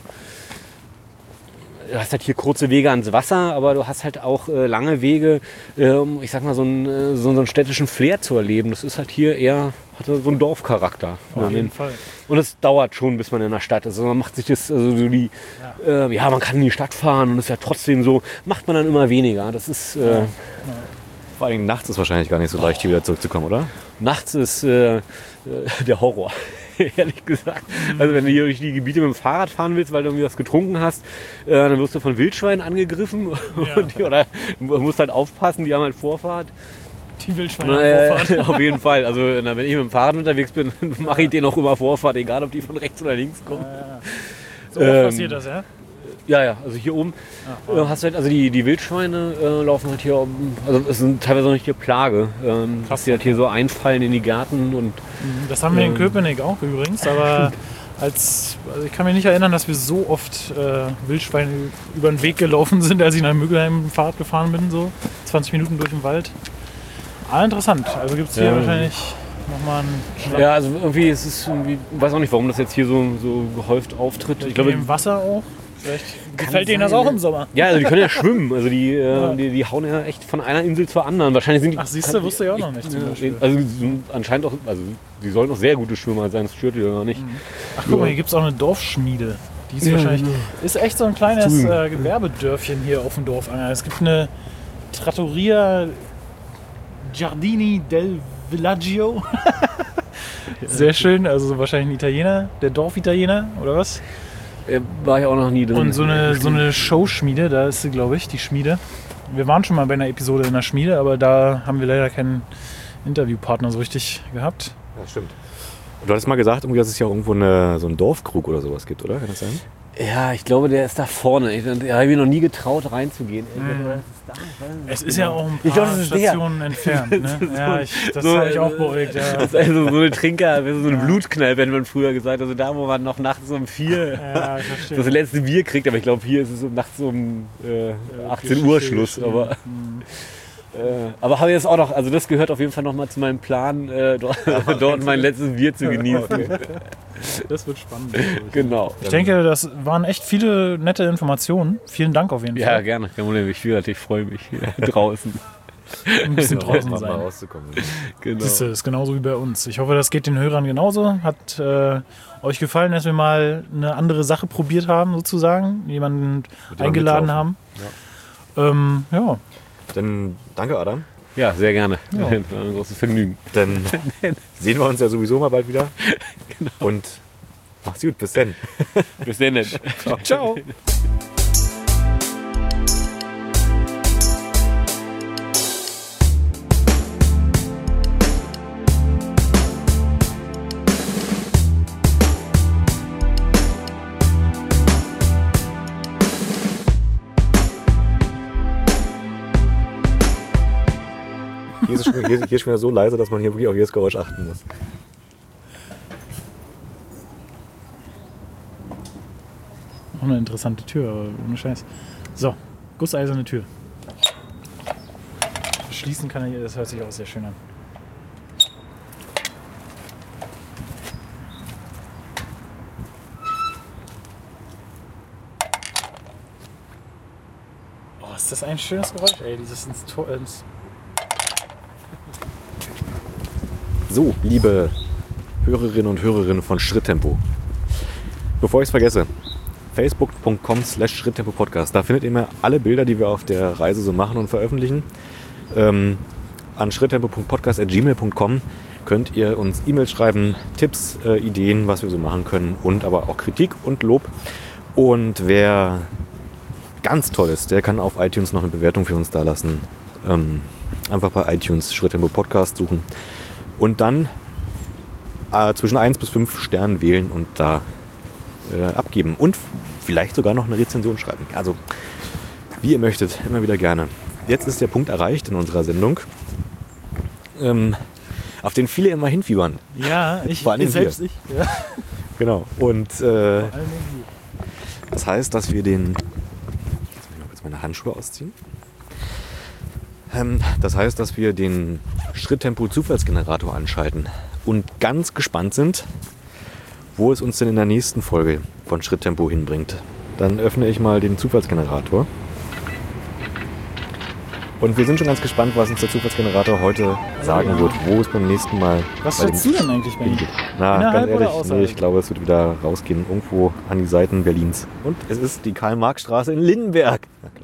hier kurze Wege ans Wasser, aber du hast halt auch lange Wege, ich sag mal, so einen städtischen Flair zu erleben. Das ist halt hier eher, hat so einen Dorfcharakter. Auf jeden Fall. Und es dauert schon, bis man in der Stadt ist. Also man macht sich das, also so die, man kann in die Stadt fahren und es ist ja trotzdem so, macht man dann immer weniger. Das ist, Vor allem nachts ist wahrscheinlich gar nicht so leicht, hier wieder zurückzukommen, oder? Nachts ist der Horror. Ehrlich gesagt. Also wenn du hier durch die Gebiete mit dem Fahrrad fahren willst, weil du irgendwie was getrunken hast, dann wirst du von Wildschweinen angegriffen. Ja. Oder du musst halt aufpassen, die haben halt Vorfahrt. Die Wildschweine haben Vorfahrt. Auf jeden Fall. Also wenn ich mit dem Fahrrad unterwegs bin, mache ich denen auch immer Vorfahrt, egal ob die von rechts oder links kommen. So oft passiert das, ja? Ja, also hier oben hast du halt, also die Wildschweine laufen halt hier, also es sind teilweise noch nicht die Plage, dass die halt hier so einfallen in die Gärten und... Das haben wir in Köpenick auch übrigens, aber also ich kann mich nicht erinnern, dass wir so oft Wildschweine über den Weg gelaufen sind, als ich nach Müggelheim mit dem Fahrrad gefahren bin, so 20 Minuten durch den Wald. Interessant, also gibt es hier wahrscheinlich nochmal einen Schlag. Ja, also irgendwie ist es irgendwie, ich weiß auch nicht, warum das jetzt hier so gehäuft auftritt. Ich glaube, im Wasser auch. Vielleicht gefällt denen das auch im Sommer. Ja, also die können ja schwimmen. Also die hauen ja echt von einer Insel zur anderen. Wahrscheinlich sind die. Ach, siehst du, wusste ich auch noch nicht. Also anscheinend auch, also die sollen auch sehr gute Schwimmer sein, das stört die ja nicht. Ach guck mal, hier gibt es auch eine Dorfschmiede. Die ist wahrscheinlich. Ist echt so ein kleines Gewerbedörfchen hier auf dem Dorf. Es gibt eine Trattoria Giardini del Villaggio. Sehr schön, also wahrscheinlich ein Italiener, der Dorfitaliener oder was? War ich auch noch nie drin. Und so eine Showschmiede, da ist sie, glaube ich, die Schmiede. Wir waren schon mal bei einer Episode in der Schmiede, aber da haben wir leider keinen Interviewpartner so richtig gehabt. Ja, stimmt. Und du hattest mal gesagt, dass es ja irgendwo so einen Dorfkrug oder sowas gibt, oder? Kann das sein? Ja, ich glaube, der ist da vorne. Ich habe mir noch nie getraut, reinzugehen. Es ist ja auch ein paar Stationen entfernt. Ne? Ja, das habe ich auch beruhigt. Ja. Das ist also so eine Trinker, so eine Blutkneipe, hätte man früher gesagt. Also da, wo man noch nachts um 4 das letzte Bier kriegt. Aber ich glaube, hier ist es nachts um 18 Uhr Schluss. Aber habe ich jetzt auch noch, also das gehört auf jeden Fall noch mal zu meinem Plan, dort mein letztes Bier zu genießen. Okay. Das wird spannend. Genau. Ich denke, das waren echt viele nette Informationen. Vielen Dank auf jeden Fall. Ja, gerne. Ich freue mich draußen. Ein bisschen draußen mal sein. rauszukommen. Genau. Das ist genauso wie bei uns. Ich hoffe, das geht den Hörern genauso. Hat euch gefallen, dass wir mal eine andere Sache probiert haben, sozusagen. Jemanden eingeladen haben. Ja. Dann danke, Adam. Ja, sehr gerne. Ja. Ein großes Vergnügen. Dann sehen wir uns ja sowieso mal bald wieder. Genau. Und macht's gut. Bis dann. Bis dann. Ciao. Hier ist schon wieder so leise, dass man hier wirklich auf jedes Geräusch achten muss. Auch eine interessante Tür, aber ohne Scheiß. So, gusseiserne Tür. Schließen kann er hier, das hört sich auch sehr schön an. Oh, ist das ein schönes Geräusch, ey, dieses ins Tor. So, liebe Hörerinnen und Hörerinnen von Schritttempo. Bevor ich es vergesse, facebook.com/Schritttempo-Podcast. Da findet ihr mir alle Bilder, die wir auf der Reise so machen und veröffentlichen. An schritttempo.podcast@gmail.com könnt ihr uns E-Mails schreiben, Tipps, Ideen, was wir so machen können und aber auch Kritik und Lob. Und wer ganz toll ist, der kann auf iTunes noch eine Bewertung für uns da lassen. Einfach bei iTunes Schritttempo Podcast suchen. Und dann zwischen 1 bis 5 Sternen wählen und da abgeben. Und vielleicht sogar noch eine Rezension schreiben. Also, wie ihr möchtet, immer wieder gerne. Jetzt ist der Punkt erreicht in unserer Sendung, auf den viele immer hinfiebern. Ja, ich Vor allem selbst. wir. Ich. Ja. Genau. Und das heißt, dass wir den... Jetzt muss ich mal kurz meine Handschuhe ausziehen. Das heißt, dass wir den Schritttempo-Zufallsgenerator anschalten und ganz gespannt sind, wo es uns denn in der nächsten Folge von Schritttempo hinbringt. Dann öffne ich mal den Zufallsgenerator. Und wir sind schon ganz gespannt, was uns der Zufallsgenerator heute sagen wird, wo es beim nächsten Mal Was schätzt du denn eigentlich, Benny? Na, Innerhalb ganz oder ehrlich, außerhalb? nee, ich glaube, es wird wieder rausgehen, irgendwo an die Seiten Berlins. Und es ist die Karl-Marx-Straße in Lindenberg.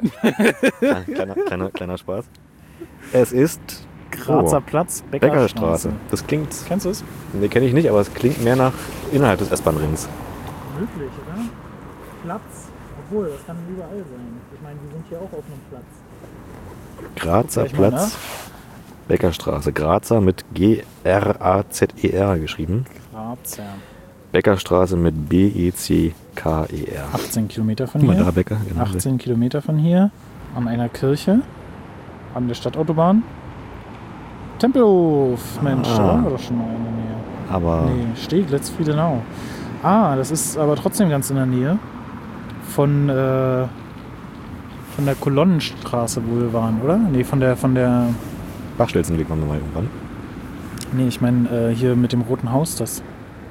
Na, kleiner Spaß. Es ist Grazer Platz, Bäckerstraße. Das klingt, Kennst du es? nee, kenne ich nicht, aber es klingt mehr nach innerhalb des S-Bahn-Rings. Möglich, oder? Platz. Obwohl, das kann überall sein. Ich meine, wir sind hier auch auf einem Platz. Grazer Guck gleich mal Platz, Bäckerstraße. Grazer mit G-R-A-Z-E-R geschrieben. Grazer. Bäckerstraße mit B-E-C-K-E-R. 18 Kilometer von Guck mal hier. da, Bäcker. Genau. 18 Kilometer von hier. An einer Kirche. An der Stadtautobahn. Tempelhof. Mensch, da waren wir doch schon mal in der Nähe. Aber Nee, Steglitz, Friedenau. Ah, das ist aber trotzdem ganz in der Nähe von der Kolonnenstraße, wo wir waren, oder? Nee, von der Bachstelzenweg waren wir mal irgendwann. Nee, ich meine hier mit dem Roten Haus, das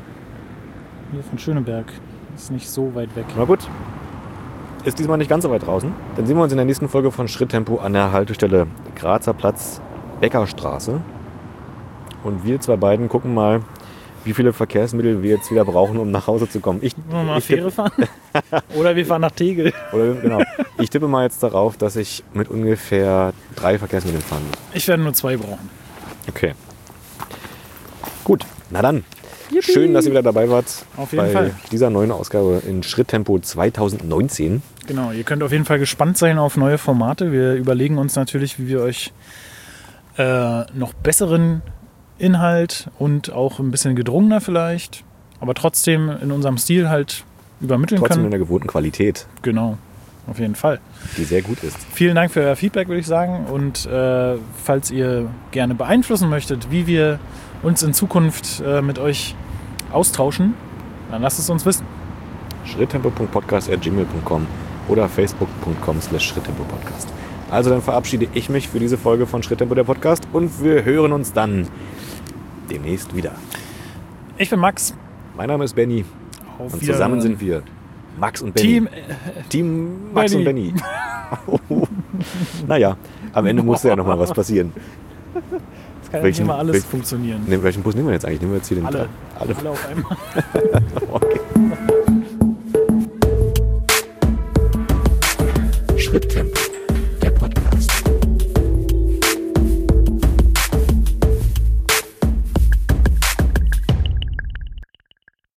hier von Schöneberg. Ist nicht so weit weg. Na gut. Ist diesmal nicht ganz so weit draußen. Dann sehen wir uns in der nächsten Folge von Schritttempo an der Haltestelle Grazer Platz, Bäckerstraße. Und wir zwei beiden gucken mal, wie viele Verkehrsmittel wir jetzt wieder brauchen, um nach Hause zu kommen. Wollen wir mal Fähre fahren? Oder wir fahren nach Tegel. Genau. Ich tippe mal jetzt darauf, dass ich mit ungefähr 3 Verkehrsmitteln fahren muss. Ich werde nur 2 brauchen. Okay. Gut, na dann. Schön, dass ihr wieder dabei wart Auf jeden bei Fall. dieser neuen Ausgabe in Schritttempo 2019. Genau, ihr könnt auf jeden Fall gespannt sein auf neue Formate. Wir überlegen uns natürlich, wie wir euch noch besseren Inhalt und auch ein bisschen gedrungener vielleicht, aber trotzdem in unserem Stil halt übermitteln Trotzdem in können. der gewohnten Qualität, Genau, auf jeden Fall. die sehr gut ist. Vielen Dank für euer Feedback, würde ich sagen. Und falls ihr gerne beeinflussen möchtet, wie wir uns in Zukunft mit euch austauschen, dann lasst es uns wissen. Schritttempo.podcast@gmail.com oder facebook.com/schritttempo-podcast. Also dann verabschiede ich mich für diese Folge von Schritttempo der Podcast und wir hören uns dann demnächst wieder. Ich bin Max. Mein Name ist Benny Auf und Wiedersehen. zusammen sind wir Max und Benny. Team Max und Benny. Naja, am Ende musste ja noch mal was passieren. Das kann ja nicht welchen- immer alles welchen- funktionieren. Welchen Bus nehmen wir jetzt eigentlich? Nehmen wir jetzt hier den Alle. Alle. Alle auf einmal. Okay.